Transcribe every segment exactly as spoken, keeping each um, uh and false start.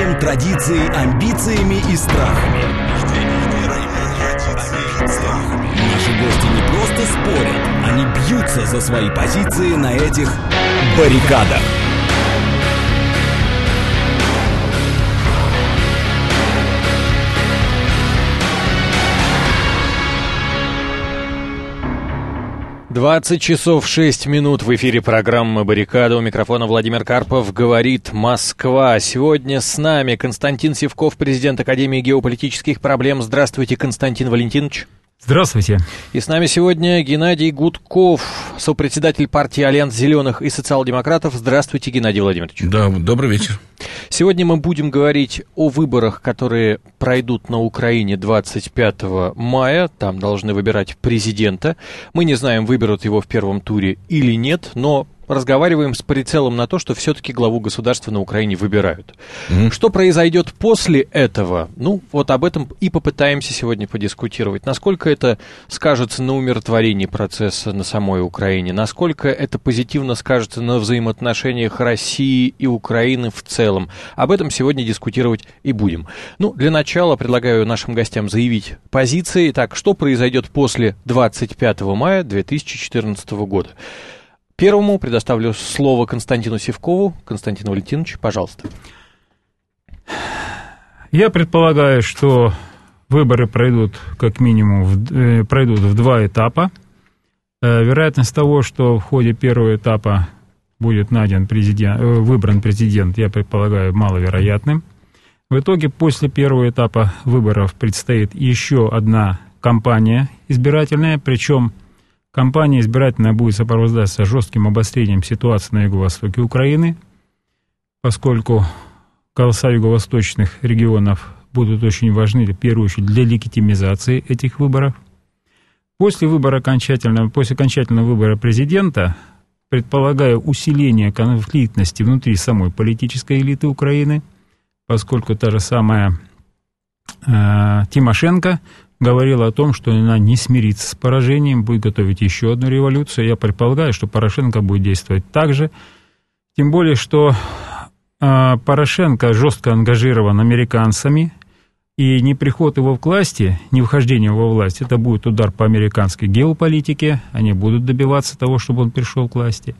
верованием, традицией, амбициями и страхами. Наши гости не просто спорят, они бьются за свои позиции на этих баррикадах. двадцать часов шесть минут в эфире программы «Баррикада». У микрофона Владимир Карпов. Говорит Москва. Сегодня с нами Константин Сивков, президент Академии геополитических проблем. Здравствуйте, Константин Валентинович. Здравствуйте. И с нами сегодня Геннадий Гудков, сопредседатель партии «Альянс зеленых и социал-демократов». Здравствуйте, Геннадий Владимирович. Да, добрый вечер. Сегодня мы будем говорить о выборах, которые пройдут на Украине двадцать пятого мая. Там должны выбирать президента. Мы не знаем, выберут его в первом туре или нет, но разговариваем с прицелом на то, что все-таки главу государства на Украине выбирают. Mm-hmm. Что произойдет после этого? Ну, вот об этом и попытаемся сегодня подискутировать. Насколько это скажется на умиротворении процесса на самой Украине? Насколько это позитивно скажется на взаимоотношениях России и Украины в целом? Об этом сегодня дискутировать и будем. Ну, для начала предлагаю нашим гостям заявить позиции. Так, что произойдет после двадцать пятого мая две тысячи четырнадцатого года? Первому предоставлю слово Константину Сивкову. Константин Валентинович, пожалуйста. Я предполагаю, что выборы пройдут как минимум в, э, пройдут в два этапа. Э, вероятность того, что в ходе первого этапа будет найден президент, э, выбран президент, я предполагаю, маловероятным. В итоге после первого этапа выборов предстоит еще одна кампания избирательная, причем кампания избирательная будет сопровождаться жестким обострением ситуации на юго-востоке Украины, поскольку голоса юго-восточных регионов будут очень важны, в первую очередь, для легитимизации этих выборов. После выбора окончательного, после окончательного выбора президента, предполагаю усиление конфликтности внутри самой политической элиты Украины, поскольку та же самая э, Тимошенко говорила о том, что она не смирится с поражением, будет готовить еще одну революцию. Я предполагаю, что Порошенко будет действовать так же. Тем более, что э, Порошенко жестко ангажирован американцами, и не приход его к власти, не вхождение его во власть, это будет удар по американской геополитике. Они будут добиваться того, чтобы он пришел к власти.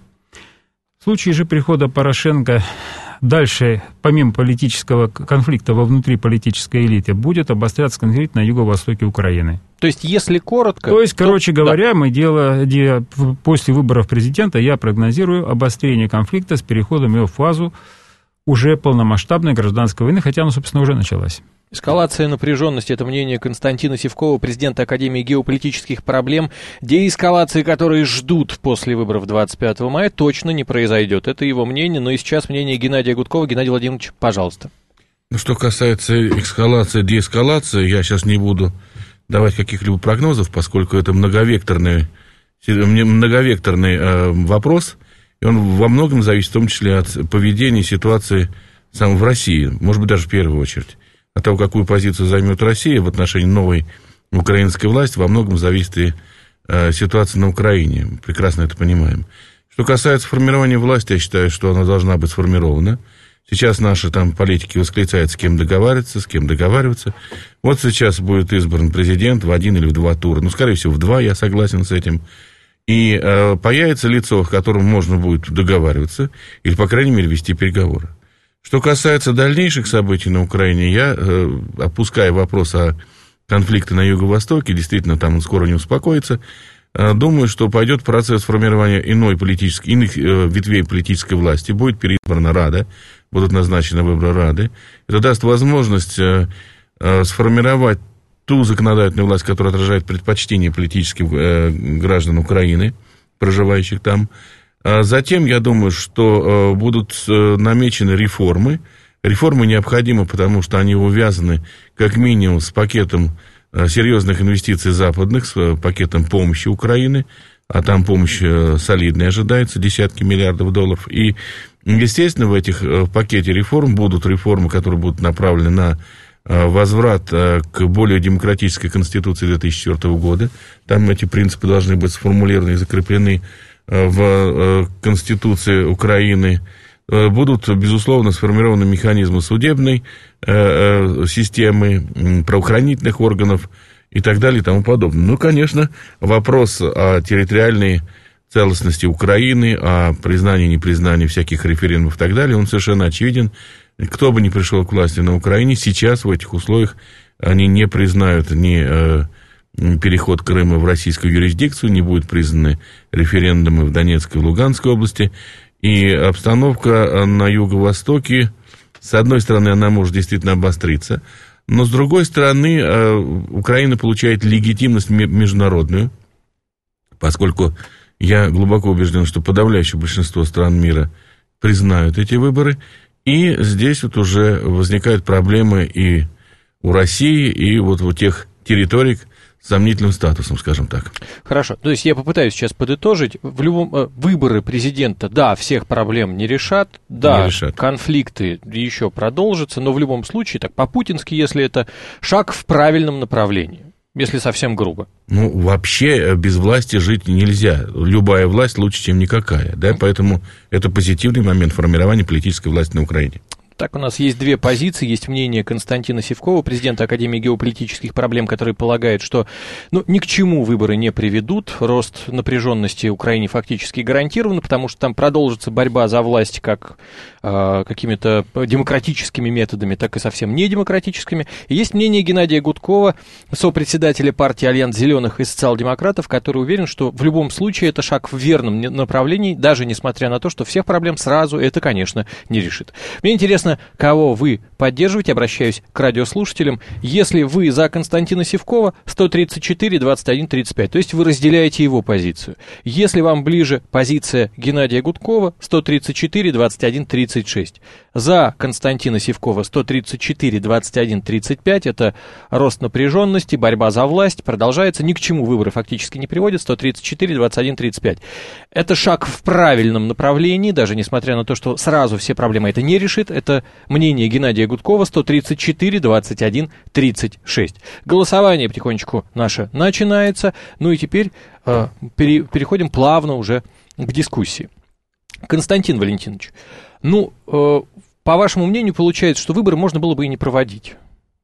В случае же прихода Порошенко дальше, помимо политического конфликта во внутриполитической элите, будет обостряться конфликт на юго-востоке Украины. То есть, если коротко... То есть, то... короче говоря, да. мы дело, де, после выборов президента я прогнозирую обострение конфликта с переходом его в фазу уже полномасштабной гражданской войны, хотя она, собственно, уже началась. Эскалация напряженности – это мнение Константина Сивкова, президента Академии геополитических проблем. Деэскалации, которые ждут после выборов двадцать пятого мая, точно не произойдет. Это его мнение, но и сейчас мнение Геннадия Гудкова. Геннадий Владимирович, пожалуйста. Ну, что касается эскалации, деэскалации, я сейчас не буду давать каких-либо прогнозов, поскольку это многовекторный, многовекторный э, вопрос, и он во многом зависит, в том числе, от поведения ситуации сам в России, может быть, даже в первую очередь. От того, какую позицию займет Россия в отношении новой украинской власти, во многом зависит и э, ситуация на Украине. Прекрасно это понимаем. Что касается формирования власти, я считаю, что она должна быть сформирована. Сейчас наши там политики восклицают, с кем договариваться, с кем договариваться. Вот сейчас будет избран президент в один или в два тура. Ну, скорее всего, в два, я согласен с этим. И э, появится лицо, с которым можно будет договариваться, или, по крайней мере, вести переговоры. Что касается дальнейших событий на Украине, я, э, опуская вопрос о конфликте на Юго-Востоке, действительно, там он скоро не успокоится, э, думаю, что пойдет процесс формирования иной политической, иных э, ветвей политической власти, будет переизбрана Рада, будут назначены выборы Рады. Это даст возможность э, э, сформировать ту законодательную власть, которая отражает предпочтения политических э, граждан Украины, проживающих там. Затем, я думаю, что будут намечены реформы. Реформы необходимы, потому что они увязаны как минимум с пакетом серьезных инвестиций западных, с пакетом помощи Украины, а там помощь солидная ожидается, десятки миллиардов долларов. И, естественно, в этих в пакете реформ будут реформы, которые будут направлены на возврат к более демократической конституции две тысячи четвёртого года. Там эти принципы должны быть сформулированы и закреплены в Конституции Украины. Будут, безусловно, сформированы механизмы судебной системы, правоохранительных органов и так далее и тому подобное. Ну, конечно, вопрос о территориальной целостности Украины, о признании, непризнании всяких референдумов и так далее, он совершенно очевиден. Кто бы ни пришел к власти на Украине, сейчас в этих условиях они не признают ни переход Крыма в российскую юрисдикцию, не будут признаны референдумы в Донецкой и Луганской области. И обстановка на юго-востоке, с одной стороны, она может действительно обостриться, но с другой стороны, Украина получает легитимность международную, поскольку я глубоко убежден, что подавляющее большинство стран мира признают эти выборы, и здесь вот уже возникают проблемы и у России, и вот у тех территорий, с сомнительным статусом, скажем так. Хорошо. То есть я попытаюсь сейчас подытожить. В любом э, выборы президента, да, всех проблем не решат, да, не решат. Конфликты еще продолжатся, но в любом случае, так по-путински, если это шаг в правильном направлении, если совсем грубо. Ну, вообще без власти жить нельзя. Любая власть лучше, чем никакая, да, поэтому это позитивный момент формирования политической власти на Украине. Так, у нас есть две позиции. Есть мнение Константина Сивкова, президента Академии геополитических проблем, который полагает, что ну, ни к чему выборы не приведут. Рост напряженности Украине фактически гарантирован, потому что там продолжится борьба за власть как э, какими-то демократическими методами, так и совсем недемократическими. И есть мнение Геннадия Гудкова, сопредседателя партии «Альянс зеленых» и социал-демократов, который уверен, что в любом случае это шаг в верном направлении, даже несмотря на то, что всех проблем сразу это, конечно, не решит. Мне интересно, кого вы поддерживаете, обращаюсь к радиослушателям. Если вы за Константина Сивкова, сто тридцать четыре двадцать один тридцать пять, то есть вы разделяете его позицию. Если вам ближе позиция Геннадия Гудкова, сто тридцать четыре двадцать один тридцать шесть. За Константина Сивкова сто тридцать четыре двадцать один тридцать пять, это рост напряженности, борьба за власть, продолжается, ни к чему выборы фактически не приводят, сто тридцать четыре двадцать один тридцать пять. Это шаг в правильном направлении, даже несмотря на то, что сразу все проблемы это не решит, это мнение Геннадия Гудкова, сто тридцать четыре двадцать один тридцать шесть. Голосование потихонечку наше начинается. Ну и теперь э, пере, переходим плавно уже к дискуссии. Константин Валентинович, ну, э, по вашему мнению, получается, что выборы можно было бы и не проводить.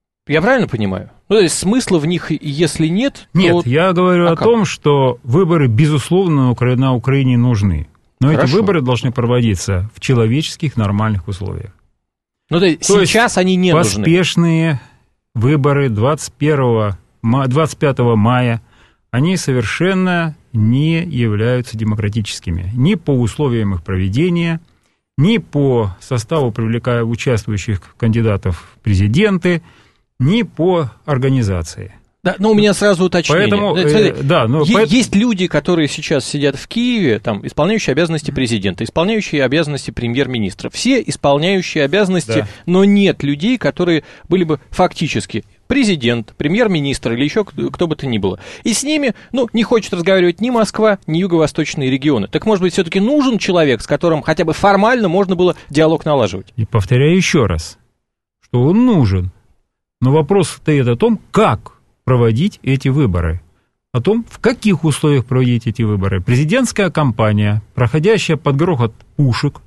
Я правильно понимаю? Ну, то есть смысла в них, если нет... Нет, то... я говорю а о как? том, что выборы, безусловно, на Украине, на Украине нужны. Но Хорошо. Эти выборы должны проводиться в человеческих, нормальных условиях. Ну, то есть То сейчас есть они не нужны. Поспешные выборы двадцать первого, двадцать пятого мая, они совершенно не являются демократическими. Ни по условиям их проведения, ни по составу привлекая участвующих кандидатов в президенты, ни по организации. Да, но у меня сразу уточнение. Поэтому, Смотри, э, да, но е- поэт... Есть люди, которые сейчас сидят в Киеве, там, исполняющие обязанности президента, исполняющие обязанности премьер-министра. Все исполняющие обязанности, Да. но нет людей, которые были бы фактически президент, премьер-министр или еще кто бы то ни было. И с ними, ну, не хочет разговаривать ни Москва, ни юго-восточные регионы. Так, может быть, все-таки нужен человек, с которым хотя бы формально можно было диалог налаживать? И повторяю еще раз, что он нужен. Но вопрос стоит о том, как проводить эти выборы, о том, в каких условиях проводить эти выборы. Президентская кампания, проходящая под грохот пушек,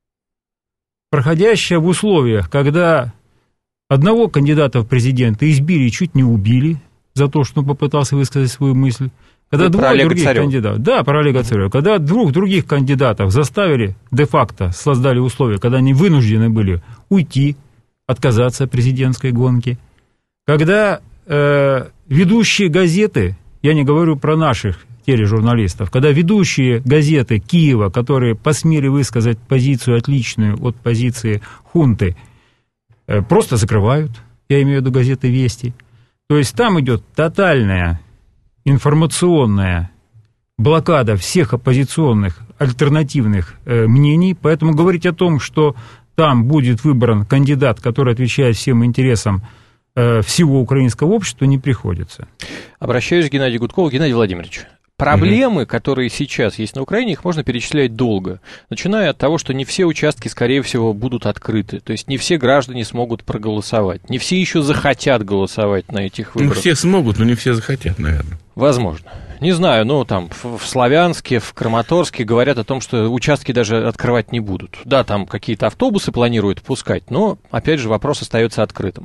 проходящая в условиях, когда одного кандидата в президенты избили и чуть не убили за то, что он попытался высказать свою мысль. Когда Вы двое про Олега других Царева. кандидатов, да, про Олега Царева, когда двух других кандидатов заставили, де-факто создали условия, когда они вынуждены были уйти, отказаться от президентской гонки, когда э, ведущие газеты, я не говорю про наших тележурналистов, когда ведущие газеты Киева, которые посмели высказать позицию отличную от позиции хунты, э, просто закрывают, я имею в виду газеты «Вести». То есть там идет тотальная информационная блокада всех оппозиционных альтернативных э, мнений, поэтому говорить о том, что там будет выбран кандидат, который отвечает всем интересам э, всего украинского общества, не приходится. Обращаюсь к Геннадию Гудкову. Геннадий Владимирович, проблемы, mm-hmm. которые сейчас есть на Украине, их можно перечислять долго, начиная от того, что не все участки, скорее всего, будут открыты, то есть не все граждане смогут проголосовать, не все еще захотят голосовать на этих выборах. Ну, все смогут, но не все захотят, наверное. Возможно. Не знаю, ну, там, в, в Славянске, в Краматорске говорят о том, что участки даже открывать не будут. Да, там какие-то автобусы планируют пускать, но, опять же, вопрос остается открытым.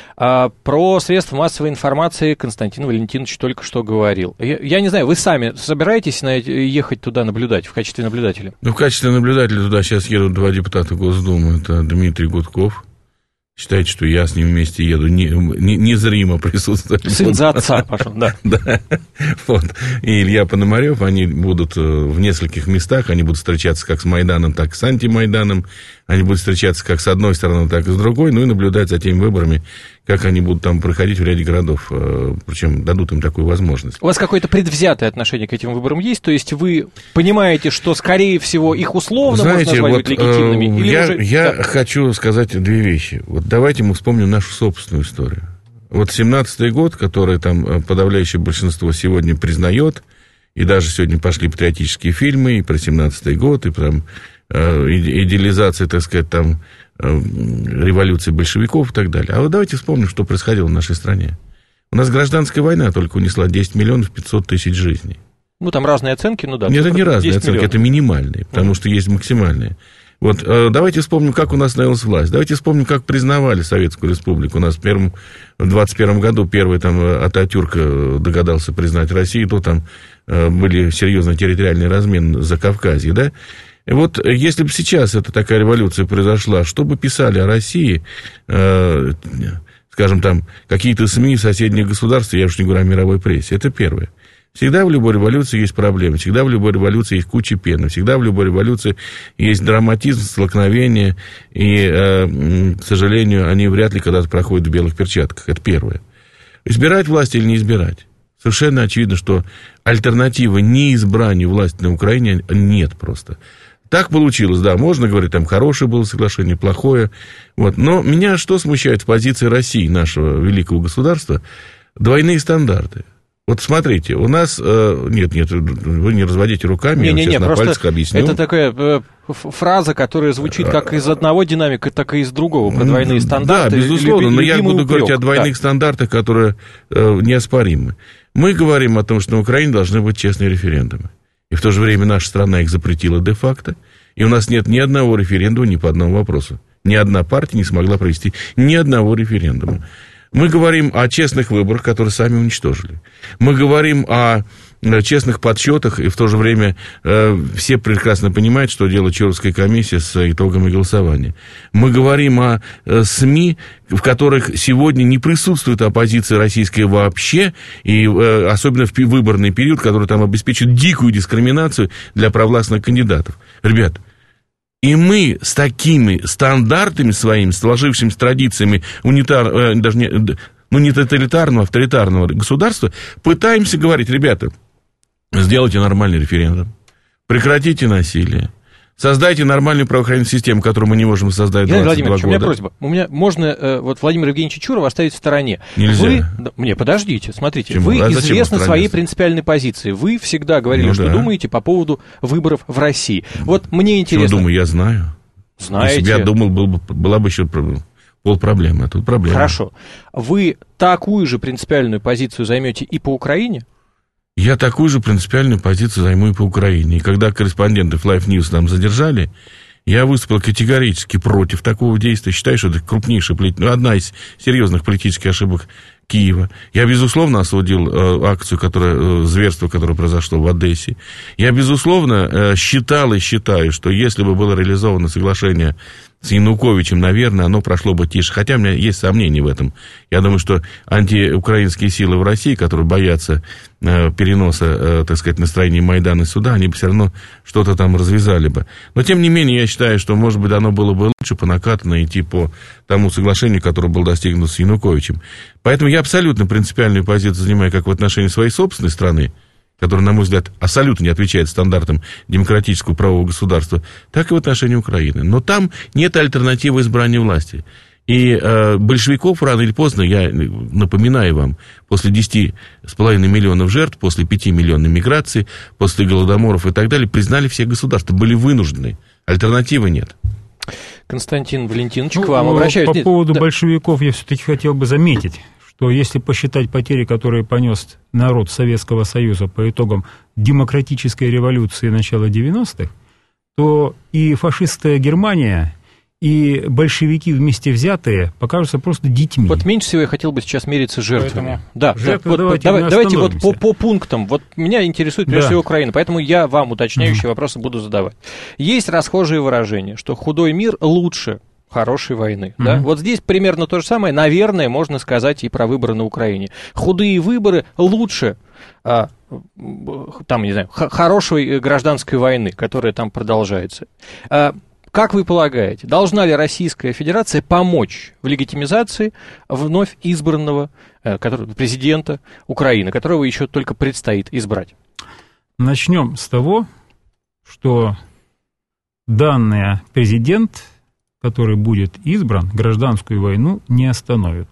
А, про средства массовой информации Константин Валентинович только что говорил. Я, я не знаю, вы сами собираетесь на, ехать туда наблюдать, в качестве наблюдателя? Ну, в качестве наблюдателя туда сейчас едут два депутата Госдумы. Это Дмитрий Гудков. Считайте, что я с ним вместе еду, не, не, незримо присутствую. Сын за отца пошел, да. Да. Вот. И Илья Пономарев, они будут в нескольких местах, они будут встречаться как с Майданом, так и с антимайданом, они будут встречаться как с одной стороны, так и с другой, ну и наблюдать за теми выборами, как они будут там проходить в ряде городов, причем дадут им такую возможность. У вас какое-то предвзятое отношение к этим выборам есть? То есть вы понимаете, что, скорее всего, их условно Знаете, можно назвать вот, легитимными? Или я уже... я да. хочу сказать две вещи. Вот давайте мы вспомним нашу собственную историю. Вот семнадцатый год, который там подавляющее большинство сегодня признает, и даже сегодня пошли патриотические фильмы и про семнадцатый год, и про э, идеализация, так сказать, там, э, революции большевиков и так далее. А вот давайте вспомним, что происходило в нашей стране. У нас гражданская война только унесла десять миллионов пятьсот тысяч жизней. Ну, там разные оценки, ну да. Нет, это не разные оценки, миллионов. Это минимальные, потому mm-hmm. что есть максимальные. Вот, э, давайте вспомним, как у нас становилась власть. Давайте вспомним, как признавали Советскую Республику. У нас в, первом, в двадцать первом году первый там Ататюрк догадался признать Россию, то там э, были серьезные территориальные размены за Кавказье, да? И вот если бы сейчас эта такая революция произошла, что бы писали о России, э, скажем, там, какие-то СМИ соседних государств, я уж не говорю о мировой прессе, это первое. Всегда в любой революции есть проблемы, всегда в любой революции есть куча пены, всегда в любой революции есть драматизм, столкновение, и, э, к сожалению, они вряд ли когда-то проходят в белых перчатках. Это первое. Избирать власть или не избирать? Совершенно очевидно, что альтернативы неизбранию власти на Украине нет просто. Так получилось, да, можно говорить, там хорошее было соглашение, плохое, вот. Но меня что смущает в позиции России, нашего великого государства? Двойные стандарты. Вот смотрите, у нас... Э, нет, нет, вы не разводите руками, не, я вам не, сейчас не, на пальцах объясню. Это такая э, фраза, которая звучит как из одного динамика, так и из другого, про двойные стандарты. Да, безусловно, люби, но я буду упрек, говорить о двойных да. стандартах, которые э, неоспоримы. Мы говорим о том, что на Украине должны быть честные референдумы. И в то же время наша страна их запретила де-факто. И у нас нет ни одного референдума ни по одному вопросу. Ни одна партия не смогла провести ни одного референдума. Мы говорим о честных выборах, которые сами уничтожили. Мы говорим о честных подсчетах, и в то же время э, все прекрасно понимают, что делает Чёрновская комиссия с итогами голосования. Мы говорим о э, СМИ, в которых сегодня не присутствует оппозиция российская вообще, и э, особенно в выборный период, который там обеспечит дикую дискриминацию для провластных кандидатов. Ребят, и мы с такими стандартами своими, сложившимися традициями унитар, э, даже не, ну, не тоталитарного, авторитарного государства, пытаемся говорить, ребята, сделайте нормальный референдум, прекратите насилие, создайте нормальную правоохранительную систему, которую мы не можем создать двадцать два года. У меня просьба. У меня можно э, вот Владимира Евгеньевича Чурова оставить в стороне. Нельзя. Вы, да, не, подождите, смотрите. Почему? Вы А известны своей принципиальной позицией. Вы всегда говорили, ну, что да. думаете по поводу выборов в России. Вот мне интересно... Что думаю, я знаю. Знаете. Если бы я думал, был бы, была бы еще полпроблемы. А тут проблема. Хорошо. Вы такую же принципиальную позицию займете и по Украине? Я такую же принципиальную позицию займу и по Украине. И когда корреспондентов Life News там задержали, я выступил категорически против такого действия. Считаю, что это крупнейшая, одна из серьезных политических ошибок Киева. Я, безусловно, осудил э, акцию, которая, э, зверство, которое произошло в Одессе. Я, безусловно, э, считал и считаю, что если бы было реализовано соглашение с Януковичем, наверное, оно прошло бы тише. Хотя у меня есть сомнения в этом. Я думаю, что антиукраинские силы в России, которые боятся э, переноса, э, так сказать, настроения Майдана сюда, они бы все равно что-то там развязали бы. Но, тем не менее, я считаю, что, может быть, оно было бы лучше по накатанной идти по тому соглашению, которое было достигнуто с Януковичем. Поэтому я абсолютно принципиальную позицию занимаю как в отношении своей собственной страны, который, на мой взгляд, абсолютно не отвечает стандартам демократического правового государства, так и в отношении Украины. Но там нет альтернативы избранию власти. И э, большевиков рано или поздно, я напоминаю вам, после десяти с половиной миллионов жертв, после пяти миллионов миграций, после голодоморов и так далее, признали все государства, были вынуждены. Альтернативы нет. Константин Валентинович, ну, к вам обращаюсь. По Нет, поводу да. большевиков я все-таки хотел бы заметить, то если посчитать потери, которые понес народ Советского Союза по итогам демократической революции начала девяностых, то и фашистская Германия, и большевики вместе взятые покажутся просто детьми. Вот меньше всего я хотел бы сейчас мериться жертвами. Поэтому да, жертвы вот, давайте, давай, давайте вот по, остановимся. по пунктам. Вот меня интересует прежде Да. всего Украина, поэтому я вам уточняющие Мгм. вопросы буду задавать. Есть расхожие выражения, что худой мир лучше хорошей войны. Да? Мгм. Вот здесь примерно то же самое, наверное, можно сказать и про выборы на Украине. Худые выборы лучше а, там, не знаю, х- хорошей гражданской войны, которая там продолжается. А, как вы полагаете, должна ли Российская Федерация помочь в легитимизации вновь избранного э, который, президента Украины, которого еще только предстоит избрать? Начнем с того, что данный президент, который будет избран, гражданскую войну не остановит.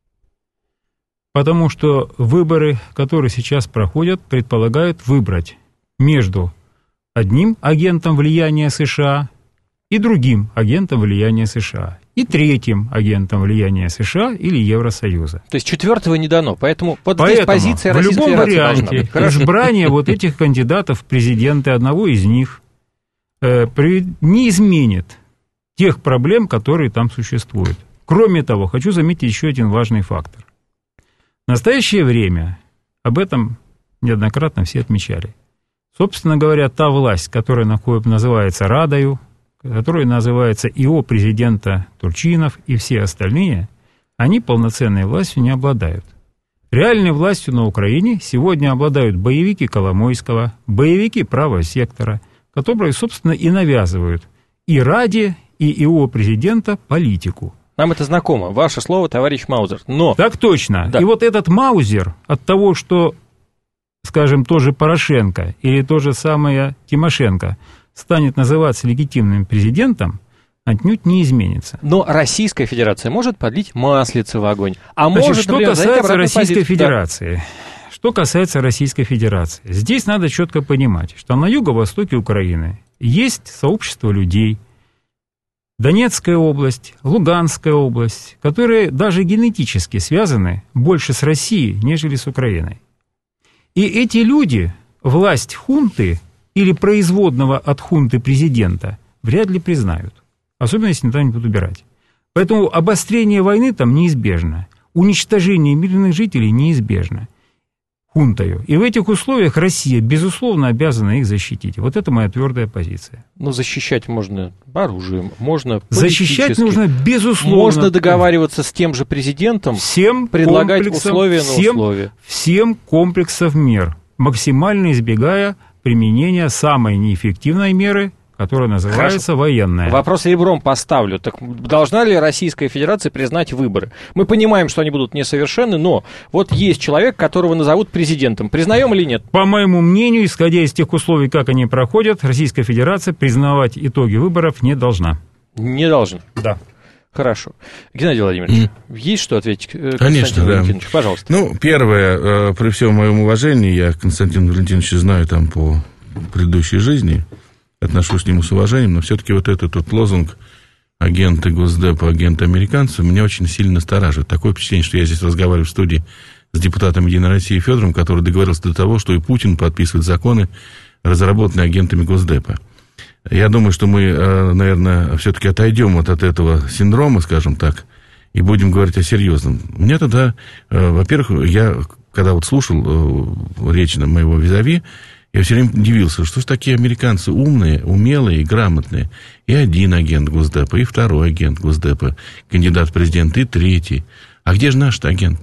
Потому что выборы, которые сейчас проходят, предполагают выбрать между одним агентом влияния США и другим агентом влияния США, и третьим агентом влияния США или Евросоюза. То есть четвертого не дано, поэтому вот Поэтому здесь позиция в Российской любом Федерации должна варианте быть. Хорошо. избрание вот этих кандидатов в президенты, одного из них, э, при- не изменит тех проблем, которые там существуют. Кроме того, хочу заметить еще один важный фактор. В настоящее время, об этом неоднократно все отмечали, собственно говоря, та власть, которая находит, называется Радою, которая называется ИО президента Турчинов и все остальные, они полноценной властью не обладают. Реальной властью на Украине сегодня обладают боевики Коломойского, боевики правого сектора, которые, собственно, и навязывают и Раде, и ИО президента политику. Нам это знакомо. Ваше слово, товарищ Маузер. Но... Так точно. Да. И вот этот Маузер от того, что, скажем, тоже Порошенко или то же самое Тимошенко станет называться легитимным президентом, отнюдь не изменится. Но Российская Федерация может подлить маслице в огонь. А Значит, может, что например, занять касается обратную Российской позицию. Да. Федерации, что касается Российской Федерации, здесь надо четко понимать, что на юго-востоке Украины есть сообщество людей, Донецкая область, Луганская область, которые даже генетически связаны больше с Россией, нежели с Украиной. И эти люди, власть хунты или производного от хунты президента, вряд ли признают, особенно если никто не будет убирать. Поэтому обострение войны там неизбежно, уничтожение мирных жителей неизбежно хунтою. И в этих условиях Россия, безусловно, обязана их защитить. Вот это моя твердая позиция. Ну, защищать можно оружием, можно Защищать политически. нужно, безусловно. Можно договариваться с тем же президентом, всем предлагать комплексом, условия на всем, условия. всем комплексов мер, максимально избегая применения самой неэффективной меры, которая называется военная. Вопрос ребром поставлю. Так должна ли Российская Федерация признать выборы? Мы понимаем, что они будут несовершенны, но вот есть человек, которого назовут президентом. Признаем или нет? По моему мнению, исходя из тех условий, как они проходят, Российская Федерация признавать итоги выборов не должна. Не должна. Да. Хорошо. Геннадий Владимирович, mm. есть что ответить? Константину Конечно, да. Валентиновичу? Пожалуйста. Ну, первое, при всем моем уважении, я Константина Валентиновича знаю там по предыдущей жизни, отношусь к нему с уважением, но все-таки вот этот вот лозунг агенты Госдепа, агенты американцев меня очень сильно настораживает. Такое впечатление, что я здесь разговариваю в студии с депутатом Единой России Федором, который договорился до того, что и Путин подписывает законы, разработанные агентами Госдепа. Я думаю, что мы, наверное, все-таки отойдем вот от этого синдрома, скажем так, и будем говорить о серьезном. У меня тогда, во-первых, я, когда вот слушал речь моего визави, я все время удивился, что ж такие американцы умные, умелые и грамотные. И один агент Госдепа, и второй агент Госдепа, кандидат в президенты, и третий. А где же наши-то агенты?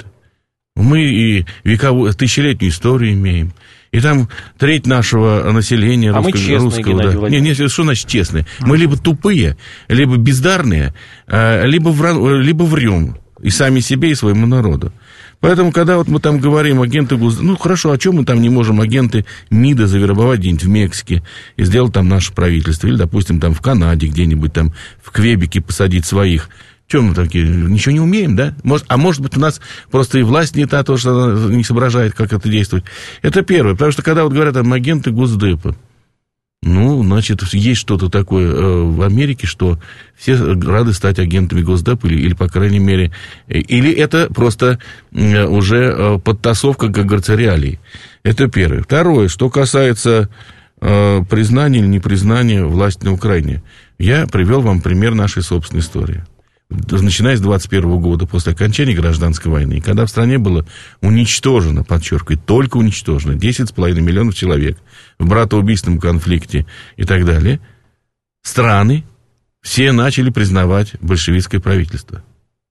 Мы и вековую, тысячелетнюю историю имеем. И там треть нашего населения а русско- мы честные, русского. Да. Не, не, что значит честные? Мы либо тупые, либо бездарные, либо, вра- либо врем. И сами себе, и своему народу. Поэтому, когда вот мы там говорим агенты Госдепа, ну, хорошо, а чем мы там не можем агенты МИДа завербовать где-нибудь в Мексике и сделать там наше правительство? Или, допустим, там в Канаде где-нибудь там в Квебеке посадить своих? Чем мы такие? Ничего не умеем, да? Может, а может быть, у нас просто и власть не та, то, что она не соображает, как это действовать. Это первое. Потому что, когда вот говорят там агенты Госдепа, Ну, значит, есть что-то такое э, в Америке, что все рады стать агентами Госдепа, или, или по крайней мере, э, или это просто э, уже э, подтасовка, как говорится, реалий. Это первое. Второе, что касается э, признания или непризнания власти на Украине. Я привел вам пример нашей собственной истории. Начиная с двадцать первого года, после окончания гражданской войны, когда в стране было уничтожено, подчеркиваю, только уничтожено десять с половиной миллионов человек в братоубийственном конфликте и так далее, страны все начали признавать большевистское правительство.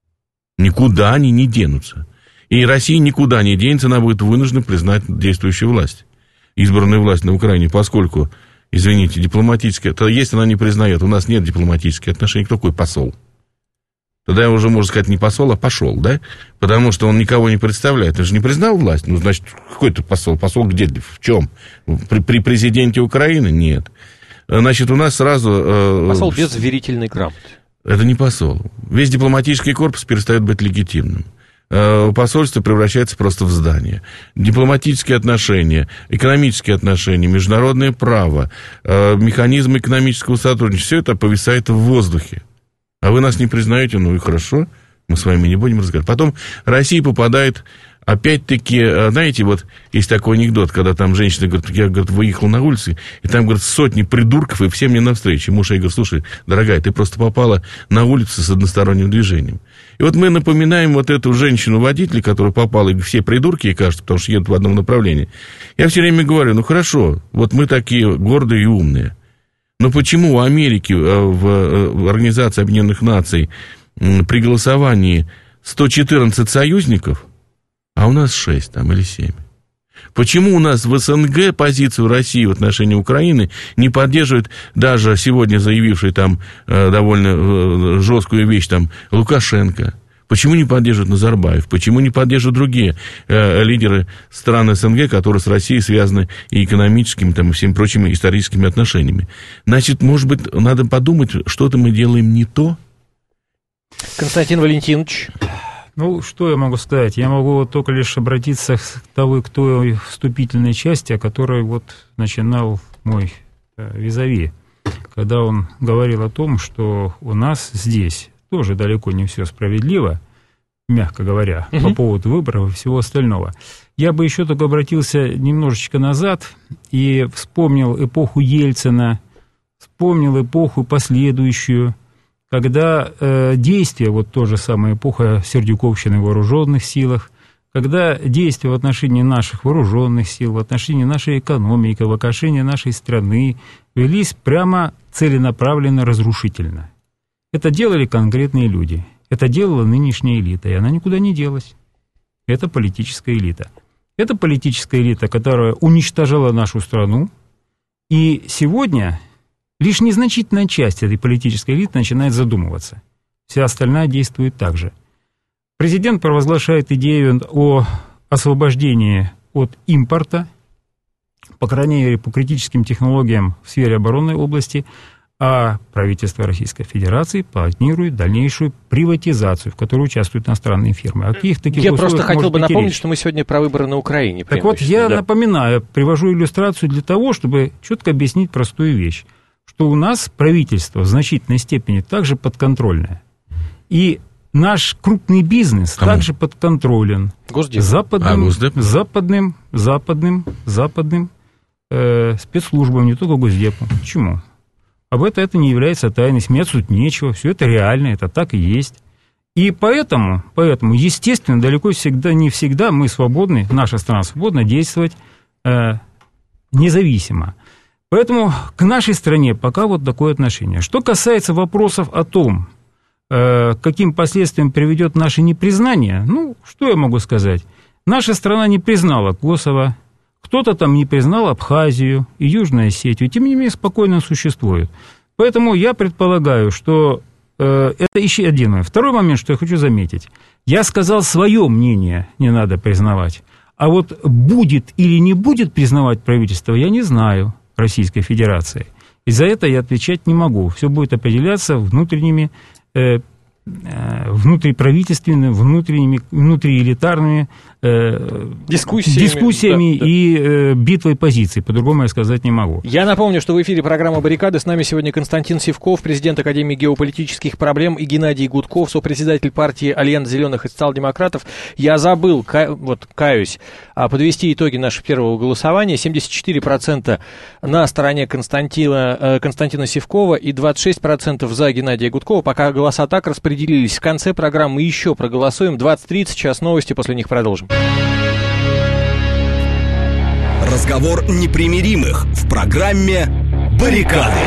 Никуда они не денутся. И Россия никуда не денется, она будет вынуждена признать действующую власть, избранную власть на Украине, поскольку, извините, дипломатическая, то если она не признает, у нас нет дипломатических отношений, кто такой посол? Тогда уже, можно сказать, не посол, а пошел, да? Потому что он никого не представляет. Он же не признал власть. Ну, значит, какой ты посол? Посол где? В чем? При, при президенте Украины? Нет. Значит, у нас сразу... Э, посол без верительной грамоты. Это не посол. Весь дипломатический корпус перестает быть легитимным. Э, посольство превращается просто в здание. Дипломатические отношения, экономические отношения, международное право, э, механизмы экономического сотрудничества, все это повисает в воздухе. А вы нас не признаете, ну и хорошо, мы с вами не будем разговаривать. Потом Россия попадает, опять-таки, знаете, вот есть такой анекдот, когда там женщина говорит, я, говорит, выехал на улицу, и там, говорит, сотни придурков, и все мне навстречу. И муж ей говорит, слушай, дорогая, ты просто попала на улицу с односторонним движением. И вот мы напоминаем вот эту женщину-водителя, которая попала, и все придурки, ей кажется, потому что едут в одном направлении. Я все время говорю, ну хорошо, вот мы такие гордые и умные. Но почему у Америки в Организации Объединенных Наций при голосовании сто четырнадцать союзников, а у нас шесть там или семь? Почему у нас в СНГ позицию России в отношении Украины не поддерживает даже сегодня заявивший там довольно жесткую вещь там Лукашенко? Почему не поддерживает Назарбаев? Почему не поддерживают другие э, лидеры стран СНГ, которые с Россией связаны и экономическими, там, и всеми прочими историческими отношениями? Значит, может быть, надо подумать, что-то мы делаем не то? Константин Валентинович. Ну, что я могу сказать? Я могу только лишь обратиться к той, к той вступительной части, о которой вот начинал мой э, визави, когда он говорил о том, что у нас здесь тоже далеко не все справедливо, мягко говоря, угу. по поводу выборов и всего остального. Я бы еще только обратился немножечко назад и вспомнил эпоху Ельцина, вспомнил эпоху последующую, когда э, действия, вот та же самая эпоха Сердюковщины в вооруженных силах, когда действия в отношении наших вооруженных сил, в отношении нашей экономики, в отношении нашей страны велись прямо целенаправленно разрушительно. Это делали конкретные люди. Это делала нынешняя элита, и она никуда не делась. Это политическая элита. Это политическая элита, которая уничтожала нашу страну, и сегодня лишь незначительная часть этой политической элиты начинает задумываться. Вся остальная действует так же. Президент провозглашает идею о освобождении от импорта, по крайней мере, по критическим технологиям в сфере оборонной области, а правительство Российской Федерации планирует дальнейшую приватизацию, в которой участвуют иностранные фирмы. О каких таких я просто хотел бы напомнить, речь? Что мы сегодня про выборы на Украине. Так вот, я да. напоминаю, привожу иллюстрацию для того, чтобы четко объяснить простую вещь, что у нас правительство в значительной степени также подконтрольное. И наш крупный бизнес Кому? также подконтролен Госдеп. западным, а, Госдеп? западным, западным, западным э, спецслужбам, не только Госдепу. Почему? Об этом это не является тайной, смеяться тут нечего, все это реально, это так и есть. И поэтому, поэтому, естественно, далеко всегда, не всегда мы свободны, наша страна свободна действовать э, независимо. Поэтому к нашей стране пока вот такое отношение. Что касается вопросов о том, э, каким последствиям приведет наше непризнание, ну, что я могу сказать? Наша страна не признала Косово, кто-то там не признал Абхазию и Южную Осетию, тем не менее спокойно существует. Поэтому я предполагаю, что э, это еще один момент. Второй момент, что я хочу заметить. Я сказал свое мнение, не надо признавать. А вот будет или не будет признавать правительство, я не знаю Российской Федерации. И за это я отвечать не могу. Все будет определяться внутренними э, внутриправительственными, внутренними, внутриэлитарными э, дискуссиями, дискуссиями да, да. и э, битвой позиций. По-другому я сказать не могу. Я напомню, что в эфире программа «Баррикады». С нами сегодня Константин Сивков, президент Академии геополитических проблем, и Геннадий Гудков, сопредседатель партии «Альянс зеленых и социал-демократов». Я забыл, ка- вот каюсь, подвести итоги нашего первого голосования. семьдесят четыре процента на стороне Константина, э, Константина Сивкова и двадцать шесть процентов за Геннадия Гудкова. Пока голоса так распределились. В конце программы еще проголосуем. двадцать тридцать, час новости, после них продолжим. Разговор непримиримых в программе «Баррикады».